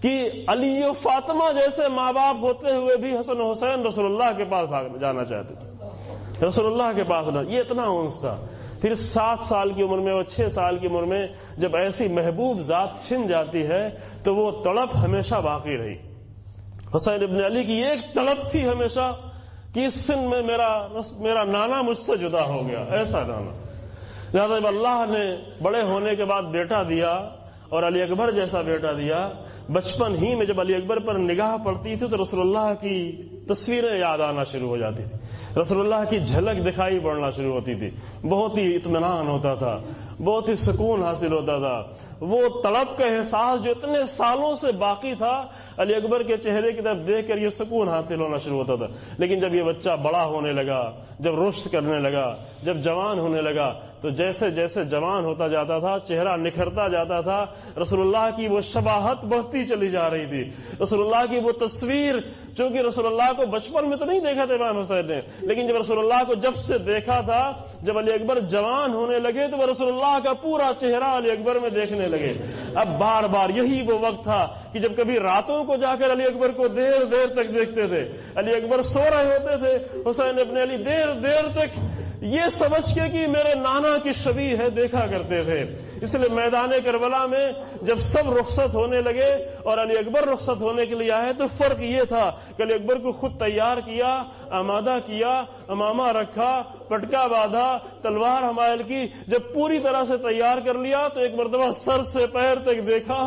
S1: کہ علی و فاطمہ جیسے ماں باپ ہوتے ہوئے بھی حسن و حسین رسول اللہ کے پاس جانا چاہتے تھے، رسول اللہ کے پاس یہ اتنا انس تھا۔ پھر 7 سال کی عمر میں اور 6 سال کی عمر میں جب ایسی محبوب ذات چھن جاتی ہے تو وہ تڑپ ہمیشہ باقی رہی۔ حسین ابن علی کی ایک تڑپ تھی ہمیشہ کہ اس سن میں میرا نانا مجھ سے جدا ہو گیا، ایسا نانا۔ لہذا جب اللہ نے بڑے ہونے کے بعد بیٹا دیا اور علی اکبر جیسا بیٹا دیا، بچپن ہی میں جب علی اکبر پر نگاہ پڑتی تھی تو رسول اللہ کی تصویریں یاد آنا شروع ہو جاتی تھی، رسول اللہ کی جھلک دکھائی پڑنا شروع ہوتی تھی، بہت ہی اطمینان ہوتا تھا، بہت ہی سکون حاصل ہوتا تھا۔ وہ تڑپ کا احساس جو اتنے سالوں سے باقی تھا، علی اکبر کے چہرے کی طرف دیکھ کر یہ سکون حاصل ہونا شروع ہوتا تھا۔ لیکن جب یہ بچہ بڑا ہونے لگا، جب رشد کرنے لگا، جب جوان ہونے لگا، تو جیسے جیسے جوان ہوتا جاتا تھا چہرہ نکھرتا جاتا تھا، رسول اللہ کی وہ شباہت بڑھتی چلی جا رہی تھی، رسول اللہ کی وہ تصویر، چونکہ رسول اللہ کو بچپن میں تو نہیں دیکھا تھا امام حسین نے، لیکن جب رسول اللہ کو جب سے دیکھا تھا، جب علی اکبر جوان ہونے لگے تو وہ رسول اللہ کا پورا چہرہ علی اکبر میں دیکھنے لگے۔ اب بار بار یہی وہ وقت تھا کہ جب کبھی راتوں کو جا کر علی اکبر کو دیر دیر تک دیکھتے تھے، علی اکبر سو رہے ہوتے تھے، حسین ابن علی دیر دیر تک یہ سمجھ کے کہ میرے نانا کی شبیہ ہے دیکھا کرتے تھے۔ اس لیے میدان کربلا میں جب سب رخصت ہونے لگے اور علی اکبر رخصت ہونے کے لیے آئے تو فرق یہ تھا کہ علی اکبر کو خود تیار کیا، آمادہ کیا، امامہ رکھا، پٹکا باندھا، تلوار حمائل کی، جب پوری طرح سے تیار کر لیا تو ایک مرتبہ سر سے پیر تک دیکھا،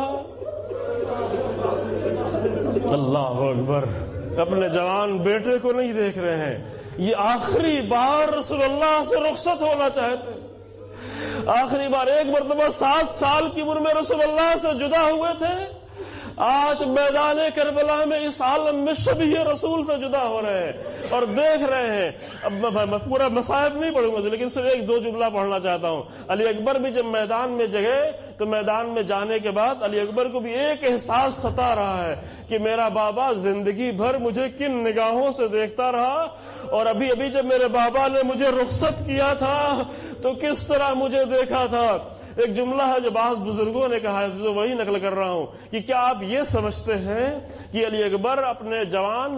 S1: اللہ اکبر، اپنے جوان بیٹے کو نہیں دیکھ رہے ہیں، یہ آخری بار رسول اللہ سے رخصت ہونا چاہتے، آخری بار ایک مرتبہ 7 سال کی عمر میں رسول اللہ سے جدا ہوئے تھے، آج میدان کربلا میں اس عالم میں شبیہ رسول سے جدا ہو رہے ہیں اور دیکھ رہے ہیں۔ اب میں پورا مصائب نہیں پڑھوں گا لیکن صرف 1-2 جملہ پڑھنا چاہتا ہوں۔ علی اکبر بھی جب میدان میں جگے تو میدان میں جانے کے بعد علی اکبر کو بھی ایک احساس ستا رہا ہے کہ میرا بابا زندگی بھر مجھے کن نگاہوں سے دیکھتا رہا، اور ابھی ابھی جب میرے بابا نے مجھے رخصت کیا تھا تو کس طرح مجھے دیکھا تھا۔ ایک جملہ ہے جو بعض بزرگوں نے کہا ہے، جو وہی نقل کر رہا ہوں، کہ کیا آپ یہ سمجھتے ہیں کہ علی اکبر اپنے جوان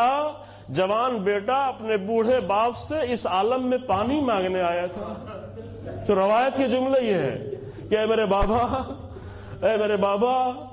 S1: بیٹا اپنے بوڑھے باپ سے اس عالم میں پانی مانگنے آیا تھا؟ تو روایت کے جملے یہ ہے کہ اے میرے بابا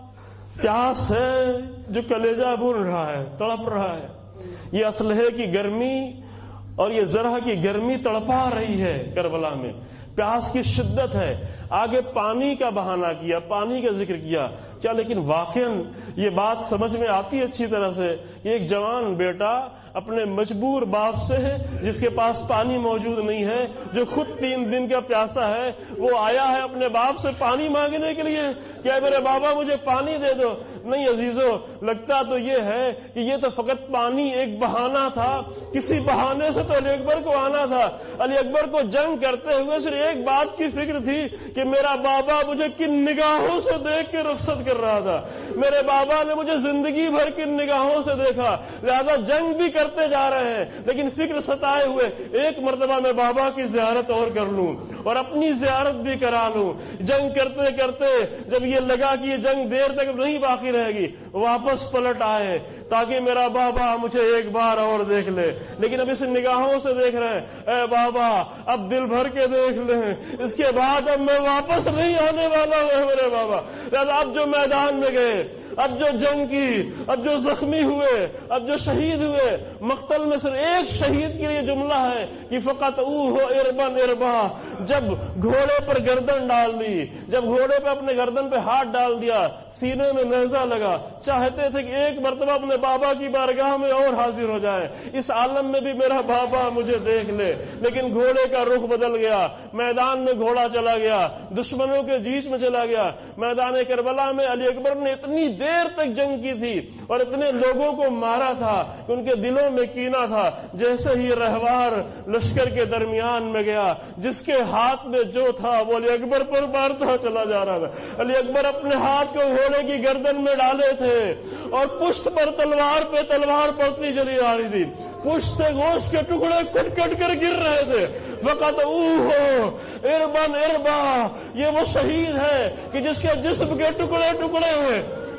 S1: پیاس ہے جو کلیجہ بھون رہا ہے، تڑپ رہا ہے، یہ اسلحے کی گرمی اور یہ زرہ کی گرمی تڑپا رہی ہے کربلا میں، پیاس کی شدت ہے۔ آگے پانی کا بہانہ کیا، پانی کا ذکر کیا، کیا لیکن واقعاً یہ بات سمجھ میں آتی اچھی طرح سے کہ ایک جوان بیٹا اپنے مجبور باپ سے، جس کے پاس پانی موجود نہیں ہے، جو خود 3 دن کا پیاسا ہے، وہ آیا ہے اپنے باپ سے پانی مانگنے کے لیے کہ اے میرے بابا مجھے پانی دے دو۔ نہیں عزیزو، لگتا تو یہ ہے کہ یہ تو فقط پانی ایک بہانہ تھا، کسی بہانے سے تو علی اکبر کو آنا تھا۔ علی اکبر کو جنگ کرتے ہوئے صرف ایک بات کی فکر تھی کہ میرا بابا مجھے کن نگاہوں سے دیکھ کے رخصت کر رہا تھا، میرے بابا نے مجھے زندگی بھر کن نگاہوں سے دیکھا، لہذا جنگ بھی کرتے جا رہے ہیں لیکن فکر ستائے ہوئے ایک مرتبہ میں بابا کی زیارت اور کر لوں اور اپنی زیارت بھی کرا لوں۔ جنگ کرتے کرتے جب یہ لگا کہ یہ جنگ دیر تک نہیں باقی رہے گی، واپس پلٹ آئے تاکہ میرا بابا مجھے ایک بار اور دیکھ لے، لیکن اب اس نگاہوں سے دیکھ رہے ہیں، اے بابا اب دل بھر کے دیکھ لیں، اس کے بعد اب میں واپس نہیں آنے والا ہوں میرے بابا۔ اب جو میدان میں گئے، اب جو جنگ کی، اب جو زخمی ہوئے، اب جو شہید ہوئے، مقتل میں صرف ایک شہید کے لیے جملہ ہے کہ فقط اوہ اربن اربا، جب گھوڑے پر گردن ڈال دی، جب گھوڑے پہ اپنے گردن پہ ہاتھ ڈال دیا، سینے میں نیزہ لگا، چاہتے تھے کہ ایک مرتبہ اپنے بابا کی بارگاہ میں اور حاضر ہو جائے، اس عالم میں بھی میرا بابا مجھے دیکھ لے، لیکن گھوڑے کا رخ بدل گیا، میدان میں گھوڑا چلا گیا، دشمنوں کے جیش میں چلا گیا۔ میدان کربلا میں علی اکبر نے اتنی دیر تک جنگ کی تھی اور اتنے لوگوں کو مارا تھا کہ ان کے دلوں میں کینہ تھا۔ جیسے ہی رہوار لشکر کے درمیان میں گیا، جس کے ہاتھ میں جو تھا وہ علی اکبر پر مارتا چلا جا رہا تھا۔ علی اکبر اپنے ہاتھ کو گھوڑے کی گردن میں ڈالے تھے اور پشت پر تلوار پہ تلوار پڑتی چلی آ رہی تھی، پشت سے گوشت کے ٹکڑے کٹ کٹ کر گر رہے تھے۔ فقط اوہ اربن اربا، یہ وہ شہید ہے کہ جس کے جسم کے ٹکڑے ٹکڑے ہوئے،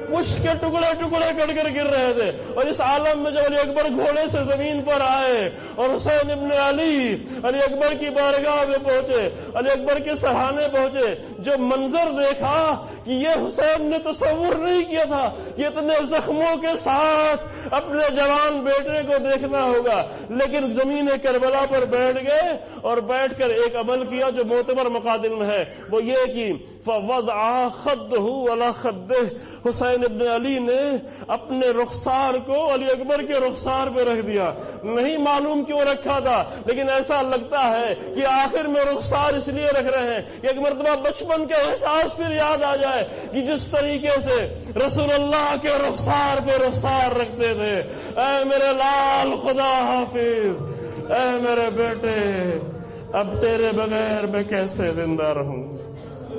S1: پشت کے ٹکڑے ٹکڑے کٹ کر گر رہے تھے. اور اس عالم میں جب علی اکبر گھوڑے سے زمین پر آئے اور حسین ابن علی اکبر کی بارگاہ میں پہنچے, علی اکبر کے سرہانے پہنچے, جو منظر دیکھا کہ یہ حسین نے تصور نہیں کیا تھا کہ اتنے زخموں کے ساتھ اپنے جوان بیٹے کو دیکھنا ہوگا. لیکن زمین کربلا پر بیٹھ گئے اور بیٹھ کر ایک عمل کیا جو معتبر مقادر میں ہے, وہ یہ کہ فوضع خدہ علی خدہ, حسین ابن علی نے اپنے رخسار کو علی اکبر کے رخسار پہ رکھ دیا. نہیں معلوم کیوں رکھا تھا, لیکن ایسا لگتا ہے کہ آخر میں رخسار اس لیے رکھ رہے ہیں کہ ایک مرتبہ بچپن کا احساس پھر یاد آ جائے کہ جس طریقے سے رسول اللہ کے رخسار پہ رخسار رکھتے تھے. اے میرے لال خدا حافظ, اے میرے بیٹے, اب تیرے بغیر میں کیسے زندہ رہوں.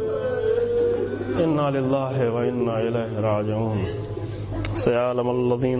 S1: انا للہ و انا الیہ راجعون. سیعلم الذین